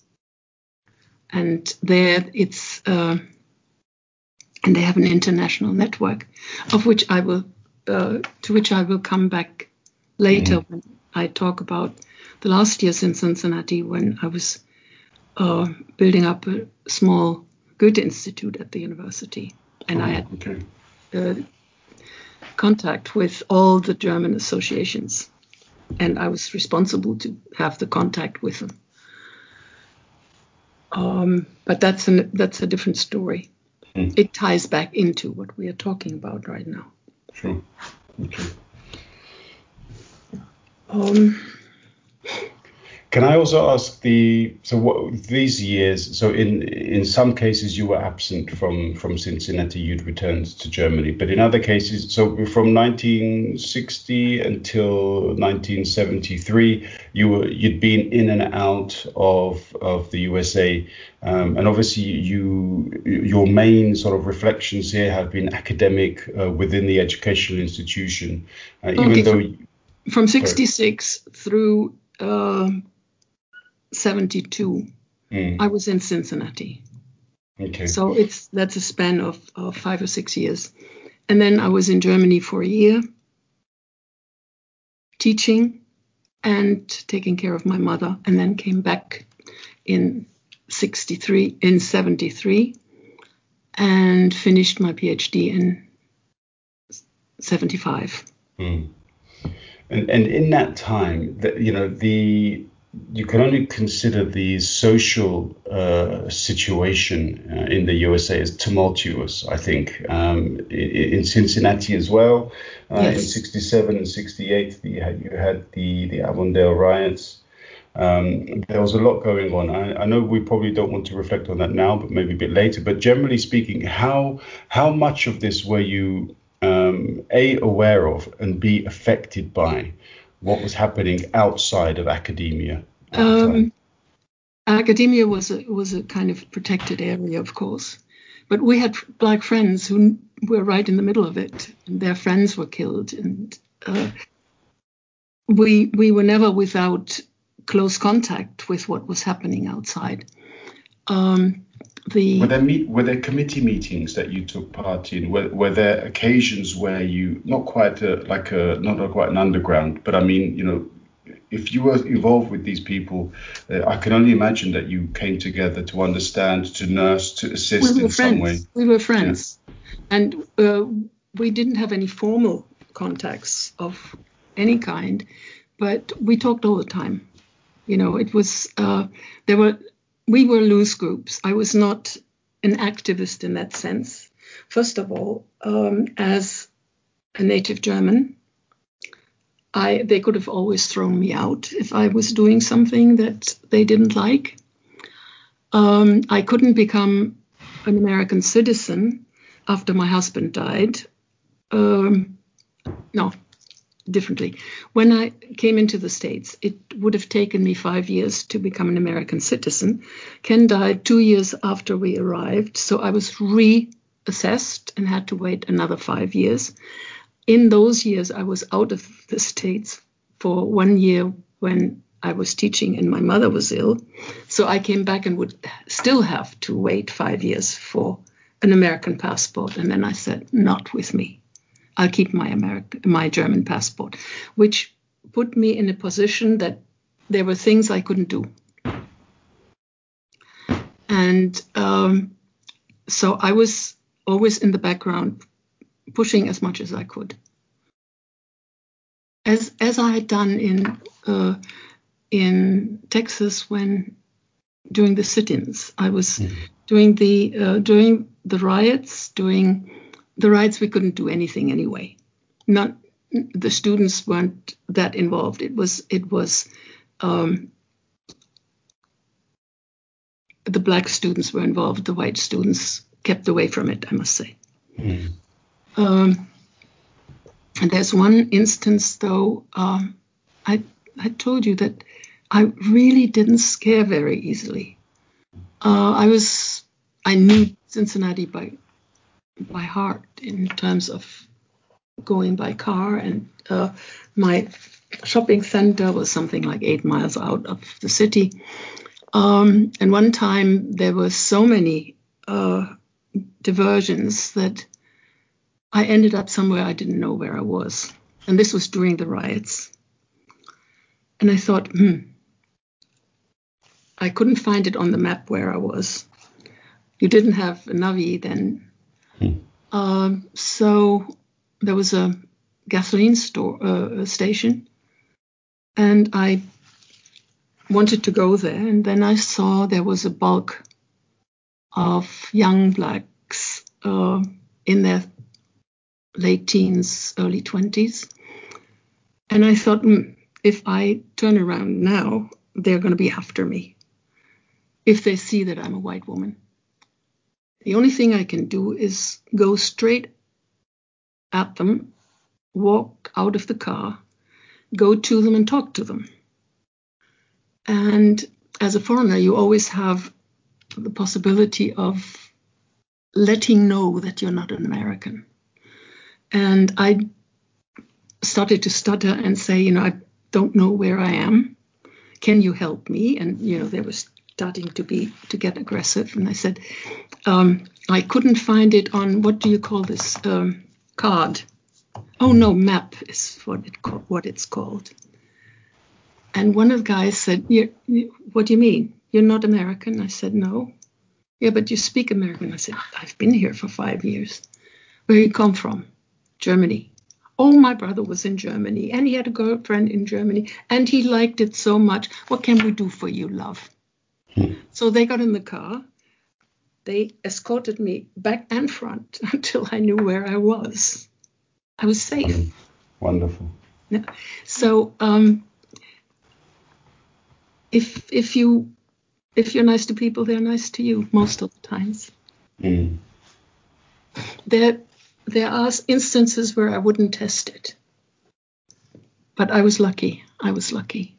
And there it's uh, and they have an international network, of which I will, uh, to which I will come back later mm. when I talk about the last years in Cincinnati, when I was uh, building up a small Goethe Institute at the university, and oh, I had okay. uh, contact with all the German associations, and I was responsible to have the contact with them. Um, but that's an, that's a different story. It ties back into what we are talking about right now. Sure. Okay. Um, Can I also ask the so what these years? So in in some cases you were absent from from Cincinnati, you'd returned to Germany, but in other cases, so from nineteen sixty until nineteen seventy-three, you were you'd been in and out of of the U S A, um, and obviously you your main sort of reflections here have been academic uh, within the educational institution, uh, even okay, though from, from sixty-six sorry. through. Uh, seventy-two, mm. I was in Cincinnati. Okay. So it's that's a span of, of five or six years. And then I was in Germany for a year, teaching and taking care of my mother, and then came back in sixty-three, in seventy-three, and finished my PhD in seventy-five. Mm. And and in that time, the, you know, the you can only consider the social uh, situation uh, in the U S A as tumultuous, I think. Um, in, in Cincinnati as well, uh, yes. In sixty-seven and sixty-eight, you had, you had the, the Avondale riots. Um, there was a lot going on. I, I know we probably don't want to reflect on that now, but maybe a bit later. But generally speaking, how how much of this were you, um, A, aware of, and B, affected by what was happening outside of academia at um, the time? Academia was a, was a kind of protected area, of course. But we had black friends who were right in the middle of it, and their friends were killed. And uh, we we were never without close contact with what was happening outside. Um, the were there meet were there committee meetings that you took part in? Were, were there occasions where you not quite a, like a not a, quite an underground, but I mean, you know, if you were involved with these people, uh, I can only imagine that you came together to understand, to nurse, to assist we were in friends. some way. We were friends, yeah. and uh, we didn't have any formal contacts of any kind, but we talked all the time. You know, it was uh, there were we were loose groups. I was not an activist in that sense. First of all, um, as a native German, I they could have always thrown me out if I was doing something that they didn't like. Um, I couldn't become an American citizen after my husband died. Um, no, differently. When I came into the States, it would have taken me five years to become an American citizen. Ken died two years after we arrived, so I was reassessed and had to wait another five years. In those years, I was out of the States for one year when I was teaching and my mother was ill. So I came back and would still have to wait five years for an American passport. And then I said, not with me. I'll keep my American, my German passport, which put me in a position that there were things I couldn't do. And um, so I was always in the background, pushing as much as I could. As as I had done in uh, in Texas when during the sit-ins, I was mm-hmm. doing the uh, during the riots, doing the riots. We couldn't do anything anyway. Not the students weren't that involved. It was it was um, the black students were involved. The white students kept away from it, I must say. Mm-hmm. Um, and there's one instance, though, um, I I told you that I really didn't scare very easily. Uh, I was I knew Cincinnati by by heart in terms of going by car, and uh, my shopping center was something like eight miles out of the city. Um, and one time there were so many uh, diversions that I ended up somewhere I didn't know where I was. And this was during the riots. And I thought, hmm, I couldn't find it on the map where I was. You didn't have a Navi then. Hmm. Um, so there was a gasoline store uh, station, and I wanted to go there. And then I saw there was a bulk of young blacks uh, in their late teens, early twenties. And I thought, mm, if I turn around now, they're going to be after me if they see that I'm a white woman. The only thing I can do is go straight at them, walk out of the car, go to them and talk to them. And as a foreigner, you always have the possibility of letting know that you're not an American. And I started to stutter and say, you know, I don't know where I am. Can you help me? And, you know, they were starting to be, to get aggressive. And I said, um, I couldn't find it on, what do you call this, um, card? Oh, no, map is what, it co- what it's called. And one of the guys said, you, you, what do you mean? You're not American? I said, no. Yeah, but you speak American. I said, I've been here for five years. Where you come from? Germany. Oh, my brother was in Germany, and he had a girlfriend in Germany, and he liked it so much. What can we do for you, love? Hmm. So they got in the car. They escorted me back and front until I knew where I was. I was safe. Wonderful. Yeah. So um, if if you if you're nice to people, they're nice to you most of the times. Mm. There there are instances where I wouldn't test it, but I was lucky. I was lucky.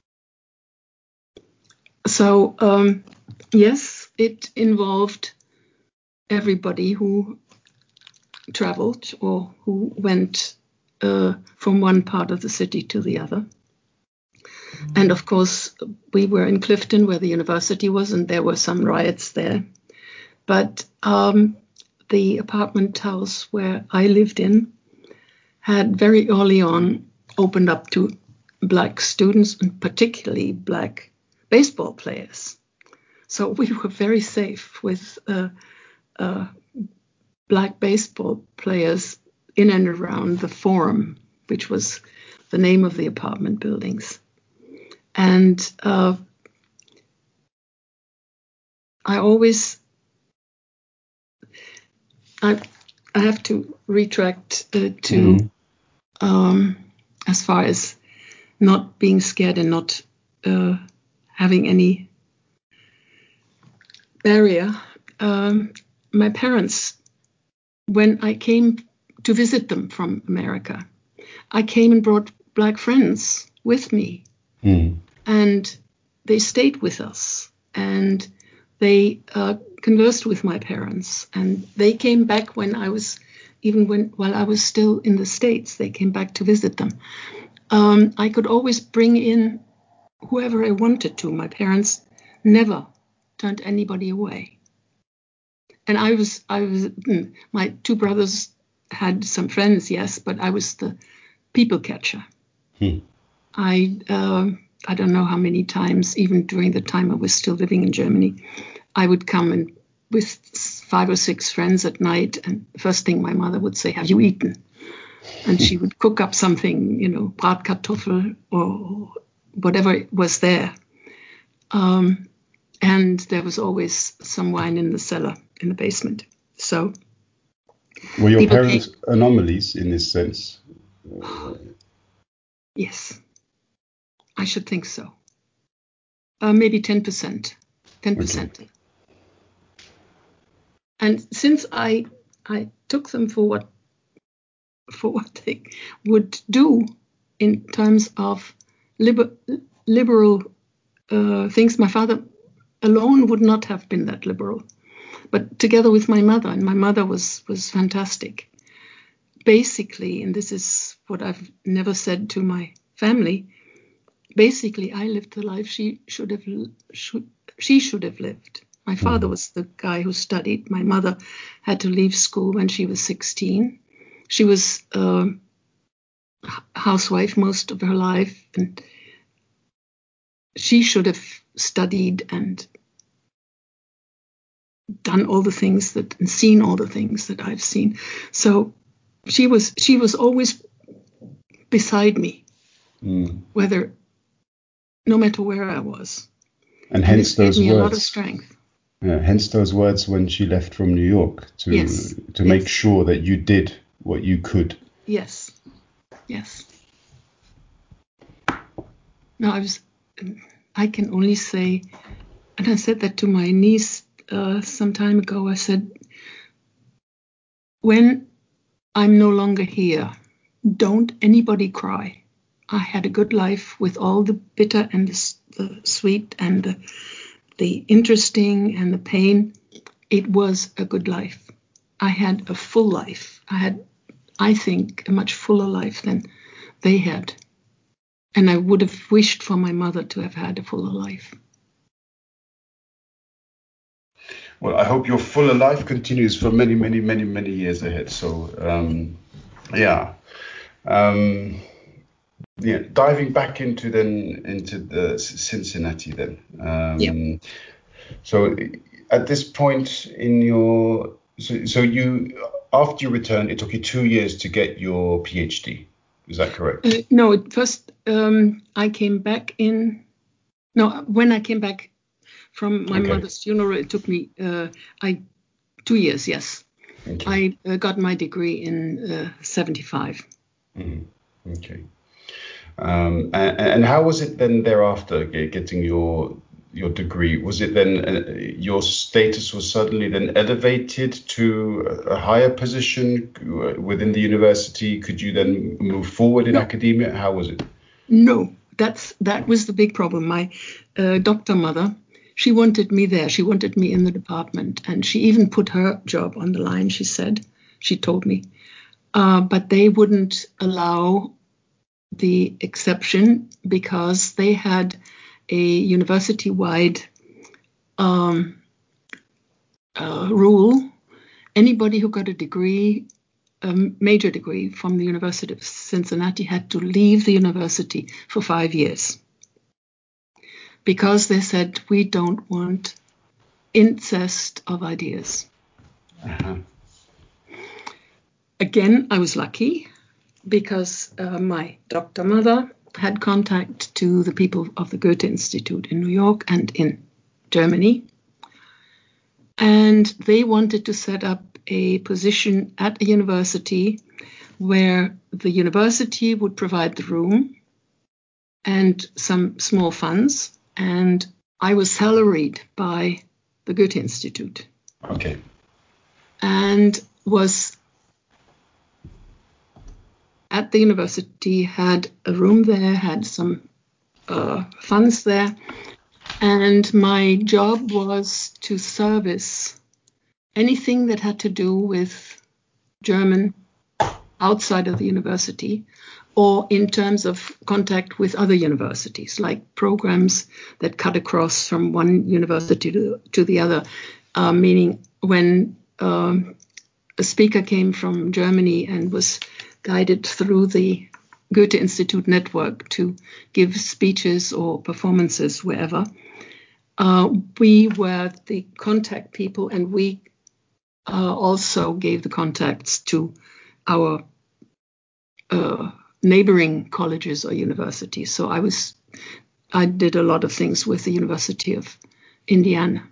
So um, yes, it involved everybody who traveled or who went uh, from one part of the city to the other. Mm-hmm. And of course, we were in Clifton where the university was, and there were some riots there. But um, the apartment house where I lived in had very early on opened up to black students, and particularly black baseball players. So we were very safe with uh, uh, black baseball players in and around the Forum, which was the name of the apartment buildings. And uh, I always, I, I have to retract uh, to mm. um, as far as not being scared and not uh, having any barrier. Um, my parents, when I came to visit them from America, I came and brought black friends with me. Mm. And they stayed with us. And they uh, conversed with my parents. And they came back when I was, even when while I was still in the States, they came back to visit them. Um, I could always bring in whoever I wanted to. My parents never turned anybody away. And I was, I was, my two brothers had some friends, yes, but I was the people catcher. Hmm. I, uh, I don't know how many times, even during the time I was still living in Germany, I would come and with five or six friends at night, and the first thing my mother would say, "Have you eaten?" And she would cook up something, you know, Bratkartoffel or whatever was there. Um, and there was always some wine in the cellar, in the basement. So, were your parents came, anomalies in this sense? Yes, I should think so. Uh, maybe ten percent. ten percent. Okay. And since I I took them for what for what they would do in terms of liber, liberal uh, things, my father alone would not have been that liberal, but together with my mother, and my mother was was fantastic. Basically, and this is what I've never said to my family, basically I lived the life she should have should she should have lived. My father was the guy who studied. My mother had to leave school when she was sixteen. She was a housewife most of her life, and she should have studied and done all the things that and seen all the things that I've seen. So she was she was always beside me, mm. whether no matter where I was. And hence and those gave me words. A lot of strength. Yeah, hence those words when she left from New York to yes. to yes. make sure that you did what you could. Yes. Yes. No, I was. I can only say, and I said that to my niece uh, some time ago. I said, when I'm no longer here, don't anybody cry. I had a good life with all the bitter and the, the sweet and the, the interesting and the pain. It was a good life. I had a full life. I had, I think, a much fuller life than they had. And I would have wished for my mother to have had a fuller life. Well, I hope your fuller life continues for many, many, many, many years ahead. So, um, yeah. Um, yeah. Diving back into then into the Cincinnati then. Um, yeah. So, at this point in your so, so you after you returned, it took you two years to get your PhD. Is that correct? Uh, no, first um, I came back in. No, when I came back from my okay. mother's funeral, it took me uh, I two years. Yes, okay. I uh, got my degree in uh, seventy-five. Mm-hmm. Okay. Um, and, and how was it then thereafter getting your your degree? Was it then uh, your status was suddenly then elevated to a higher position within the university? Could you then move forward in no. academia? How was it? No, that's that was the big problem. My uh, doctor mother, she wanted me there. She wanted me in the department, and she even put her job on the line. She said, she told me, uh, but they wouldn't allow the exception because they had a university-wide um, uh, rule. Anybody who got a degree, a major degree from the University of Cincinnati, had to leave the university for five years. Because they said, we don't want incest of ideas. Uh-huh. Again, I was lucky because uh, my doctor mother had contact to the people of the Goethe Institute in New York and in Germany. And they wanted to set up a position at a university where the university would provide the room and some small funds. And I was salaried by the Goethe Institute. Okay. And was at the university, had a room there, had some uh, funds there. And my job was to service anything that had to do with German outside of the university, or in terms of contact with other universities, like programs that cut across from one university to, to the other, uh, meaning when um, a speaker came from Germany and was guided through the Goethe Institute network to give speeches or performances wherever, uh, we were the contact people, and we uh, also gave the contacts to our uh, neighboring colleges or universities. So I was, I did a lot of things with the University of Indiana,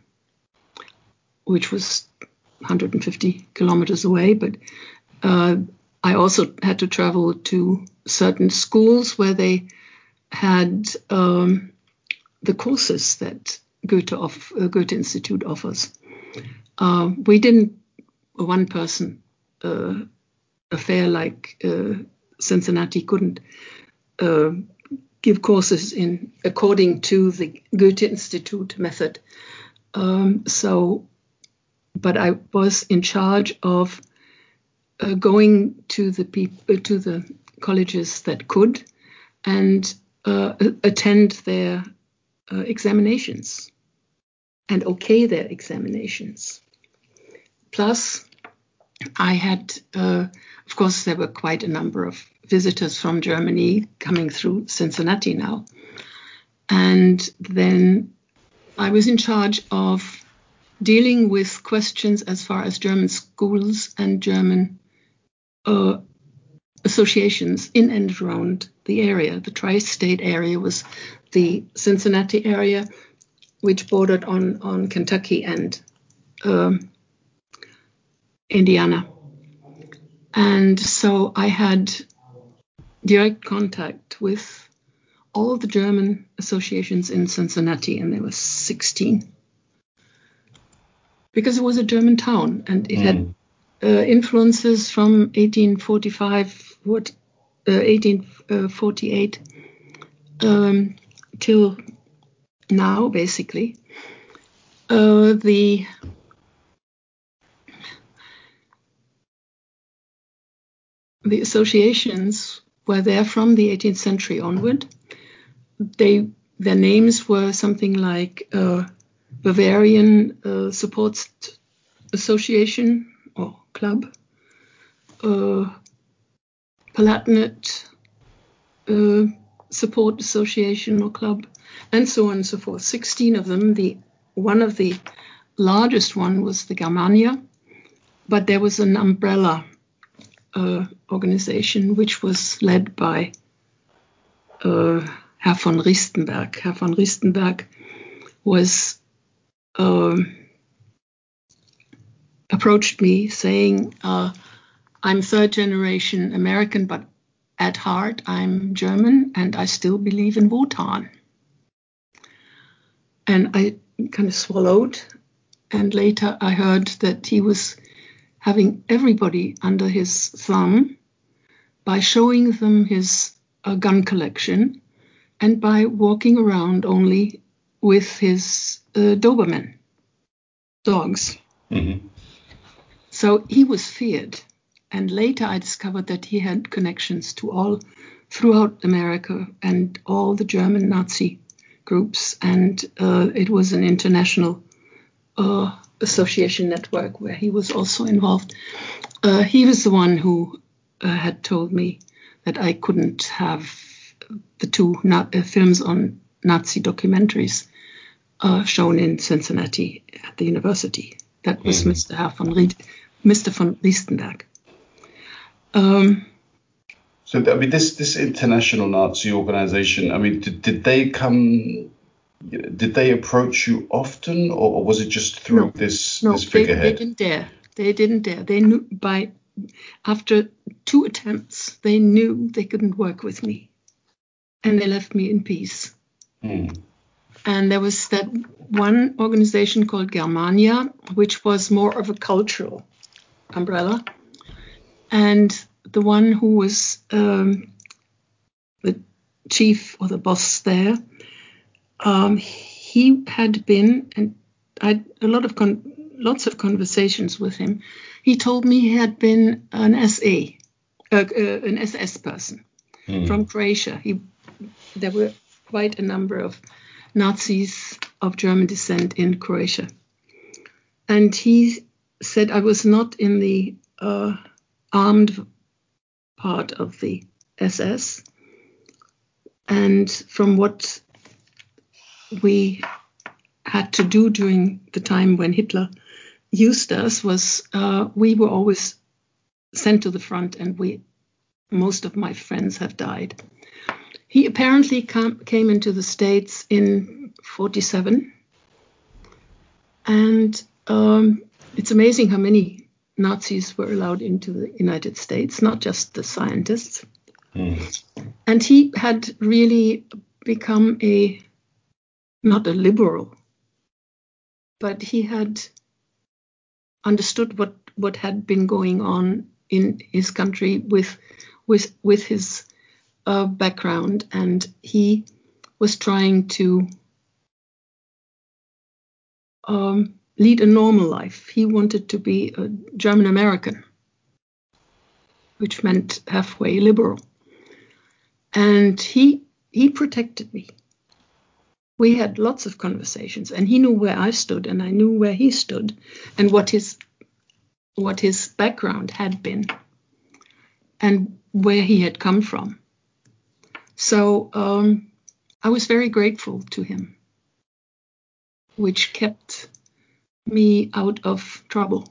which was one hundred fifty kilometers away, but uh, I also had to travel to certain schools where they had um, the courses that Goethe, off, uh, Goethe Institute offers. Uh, we didn't a one-person uh, affair like uh, Cincinnati couldn't uh, give courses in according to the Goethe Institute method. Um, so, but I was in charge of uh, going to the people to the colleges that could and uh, attend their uh, examinations and okay their examinations. Plus, I had, uh, of course, there were quite a number of visitors from Germany coming through Cincinnati now. And then I was in charge of dealing with questions as far as German schools and German uh, associations in and around the area. The tri-state area was the Cincinnati area, which bordered on, on Kentucky and um, Indiana. And so I had direct contact with all the German associations in Cincinnati, and there were sixteen. Because it was a German town, and it mm. had uh, influences from eighteen forty-five, what, uh, eighteen forty-eight um, till now, basically. Uh, the the associations were there from the eighteenth century onward. They their names were something like uh, Bavarian uh, Support Association or Club, uh, Palatinate uh, Support Association or Club, and so on and so forth. Sixteen of them. The one of the largest one was the Germania, but there was an umbrella uh, organization which was led by uh, Herr von Ristenberg. Herr von Ristenberg was um, approached me saying, uh, I'm third generation American, but at heart I'm German, and I still believe in Wotan. And I kind of swallowed, and later I heard that he was having everybody under his thumb by showing them his uh, gun collection and by walking around only with his uh, Doberman dogs. Mm-hmm. So he was feared. And later I discovered that he had connections to all throughout America and all the German Nazi groups. And uh, it was an international uh, association network where he was also involved. Uh, he was the one who uh, had told me that I couldn't have the two na- uh, films on Nazi documentaries uh, shown in Cincinnati at the university. That was mm. Mister Herr von Ried, Mister von Riestenberg. Um, so, I mean, this this international Nazi organization, I mean, did, did they come, did they approach you often, or, or was it just through no, this, no, this figurehead? They, they didn't dare. They didn't dare. They knew by, after two attempts, they knew they couldn't work with me. And they left me in peace. Mm. And there was that one organization called Germania, which was more of a cultural umbrella. And the one who was um, the chief or the boss there, um, he had been, and I had a lot of con- lots of conversations with him. He told me he had been an S A, uh, uh, an S S person mm. from Croatia. He There were quite a number of Nazis of German descent in Croatia. And he said I was not in the uh, armed part of the S S. And from what we had to do during the time when Hitler used us was uh, we were always sent to the front, and we most of my friends have died. He apparently come, came into the States in forty-seven. And um, it's amazing how many Nazis were allowed into the United States, not just the scientists. Mm. And he had really become a, not a liberal, but he had understood what, what had been going on in his country with, with, with his Uh, background, and he was trying to um, lead a normal life. He wanted to be a German American, which meant halfway liberal. And he he protected me. We had lots of conversations, and he knew where I stood, and I knew where he stood, and what his what his background had been, and where he had come from. So um, I was very grateful to him, which kept me out of trouble.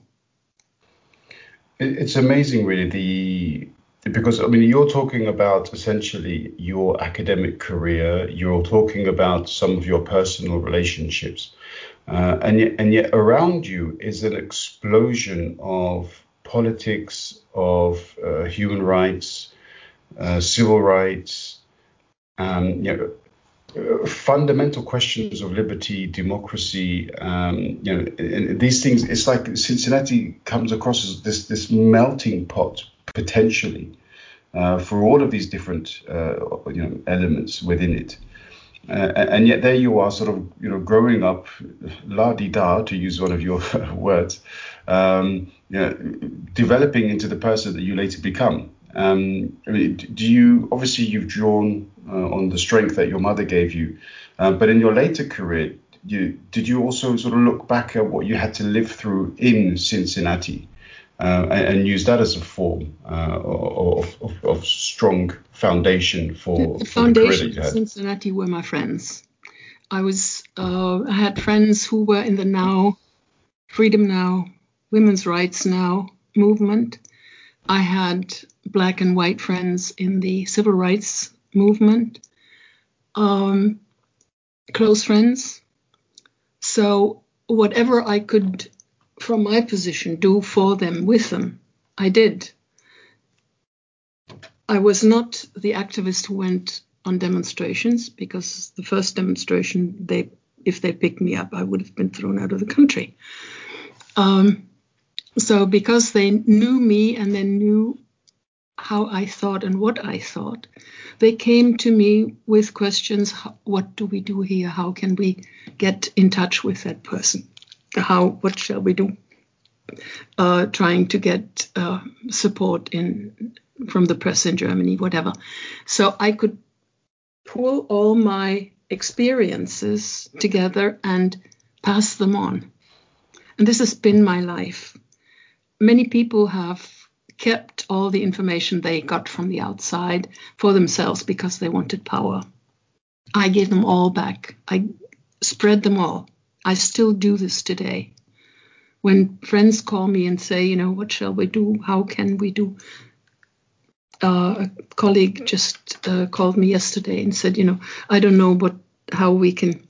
It's amazing, really, the because, I mean, you're talking about essentially your academic career, you're talking about some of your personal relationships, uh, and, yet, and yet around you is an explosion of politics, of uh, human rights, uh, civil rights, Um, you know, uh, fundamental questions of liberty, democracy. Um, you know, and these things. It's like Cincinnati comes across as this this melting pot potentially uh, for all of these different uh, you know elements within it. Uh, and yet there you are, sort of you know growing up, la di da, to use one of your words, um, you know, developing into the person that you later become. Um, I mean, do you obviously you've drawn uh, on the strength that your mother gave you, uh, but in your later career, you did you also sort of look back at what you had to live through in Cincinnati, uh, and, and use that as a form uh, of, of, of strong foundation for the, the for the career that foundation you had? In Cincinnati were my friends. I was uh, I had friends who were in the Now, Freedom Now, Women's Rights Now movement. I had black and white friends in the civil rights movement, um, close friends. So whatever I could, from my position, do for them, with them, I did. I was not the activist who went on demonstrations, because the first demonstration, they, if they picked me up, I would have been thrown out of the country. Um, so because they knew me and they knew how I thought and what I thought, they came to me with questions. What do we do here? How can we get in touch with that person? How, what shall we do? Uh, trying to get uh, support in from the press in Germany, whatever. So I could pull all my experiences together and pass them on. and this has been my life. Many people have kept all the information they got from the outside for themselves because they wanted power. I gave them all back. I spread them all. I still do this today. When friends call me and say, you know, what shall we do? How can we do? Uh, a colleague just uh, called me yesterday and said, you know, I don't know what how we can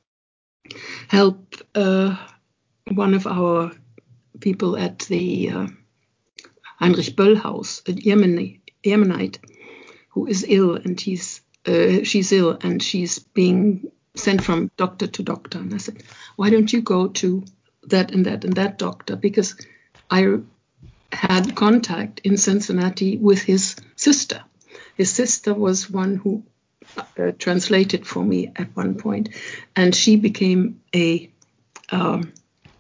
help uh, one of our people at the uh, Heinrich Böll House, a Yemeni, Yemenite, who is ill, and he's uh, she's ill, and she's being sent from doctor to doctor. And I said, why don't you go to that and that and that doctor? Because I had contact in Cincinnati with his sister. His sister was one who uh, translated for me at one point, and she became a um,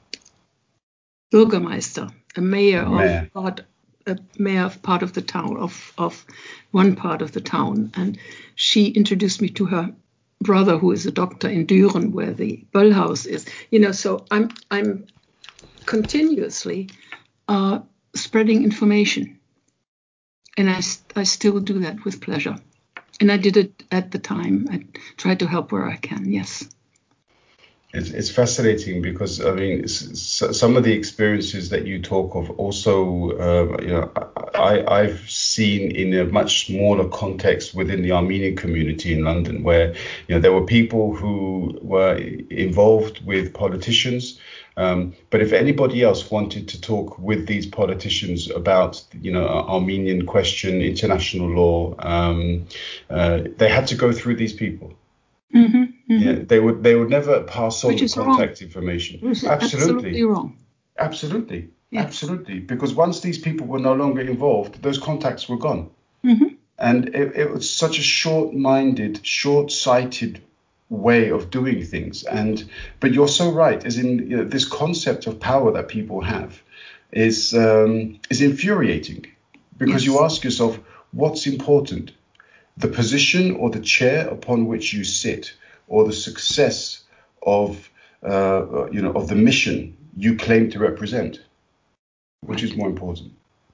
Bürgermeister, a mayor, mayor. of part, a mayor of part of the town, of of one part of the town, and she introduced me to her brother, who is a doctor in Düren, where the Böll House is. You know, so I'm I'm continuously uh, spreading information, and I I still do that with pleasure, and I did it at the time. I tried to help where I can. Yes. It's, it's fascinating because, I mean, it's, some of the experiences that you talk of also, uh, you know, I, I've seen in a much smaller context within the Armenian community in London, where, you know, there were people who were involved with politicians. Um, but if anybody else wanted to talk with these politicians about, you know, Armenian question, international law, um, uh, they had to go through these people. Mm-hmm, mm-hmm. Yeah, they would they would never pass on the contact wrong. information. Which is absolutely. absolutely wrong. Absolutely. Yes. Absolutely. Because once these people were no longer involved, those contacts were gone. Mm-hmm. And it, it was such a short-minded, short-sighted way of doing things. And but you're so right, as in, you know, this concept of power that people have is um, is infuriating, because Yes. you ask yourself, what's important? The position or the chair upon which you sit, or the success of, uh, you know, of the mission you claim to represent, which Right. is more important?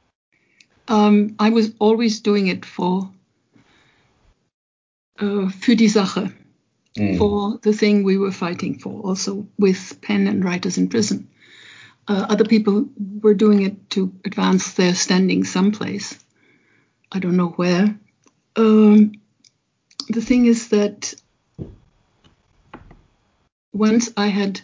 Um, I was always doing it for, uh, für die Sache, mm. for the thing we were fighting for, also with pen and writers in prison. Uh, other people were doing it to advance their standing someplace. I don't know where. Um, the thing is that once I had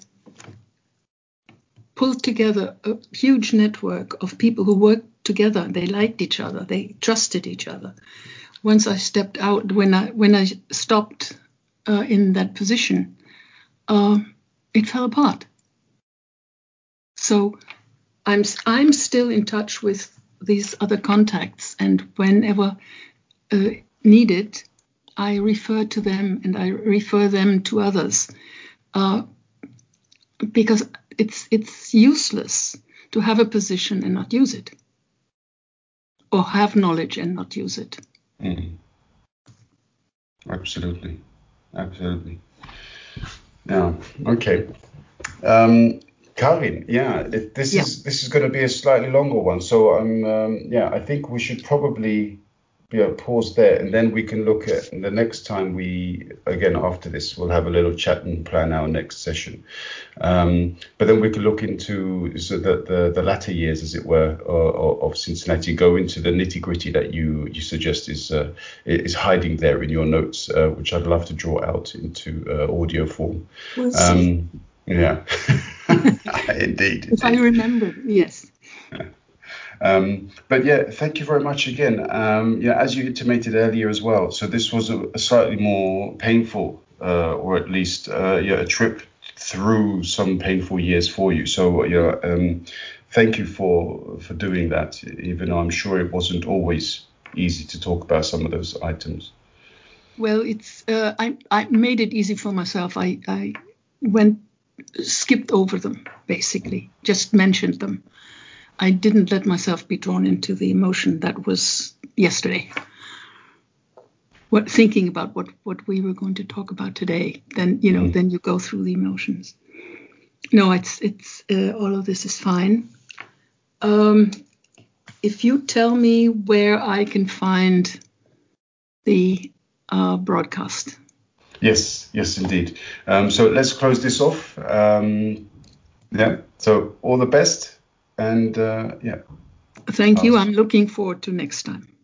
pulled together a huge network of people who worked together, they liked each other, they trusted each other. Once I stepped out, when I when I stopped uh, in that position, uh, it fell apart. So I'm I'm still in touch with these other contacts, and whenever uh, needed, I refer to them, and I refer them to others, uh, because it's it's useless to have a position and not use it, or have knowledge and not use it. Mm. Absolutely, absolutely. Yeah. Okay. Um, Karin, yeah, it, this Yeah. is this is going to be a slightly longer one, so I'm um, yeah, I think we should probably be a pause there, and then we can look at the next time we again after this we'll have a little chat and plan our next session. Um, but then we can look into so the, the the latter years, as it were, of, of Cincinnati, go into the nitty gritty that you you suggest is uh, is hiding there in your notes, uh, which I'd love to draw out into uh, audio form. We'll see. Um, yeah, indeed. If I remember, yes. Um, but yeah, thank you very much again. Um, yeah, as you intimated earlier as well. So this was a, a slightly more painful, uh, or at least uh, yeah, a trip through some painful years for you. So yeah, um, thank you for for doing that. Even though I'm sure it wasn't always easy to talk about some of those items. Well, it's uh, I I made it easy for myself. I I went skipped over them, basically, just mentioned them. I didn't let myself be drawn into the emotion that was yesterday. What thinking about what, what we were going to talk about today, then you know, mm. then you go through the emotions. No, it's it's uh, all of this is fine. Um, if you tell me where I can find the uh, broadcast. Yes, yes, indeed. Um, so let's close this off. Um, yeah. So all the best, and uh, yeah. Thank you. I'm looking forward to next time.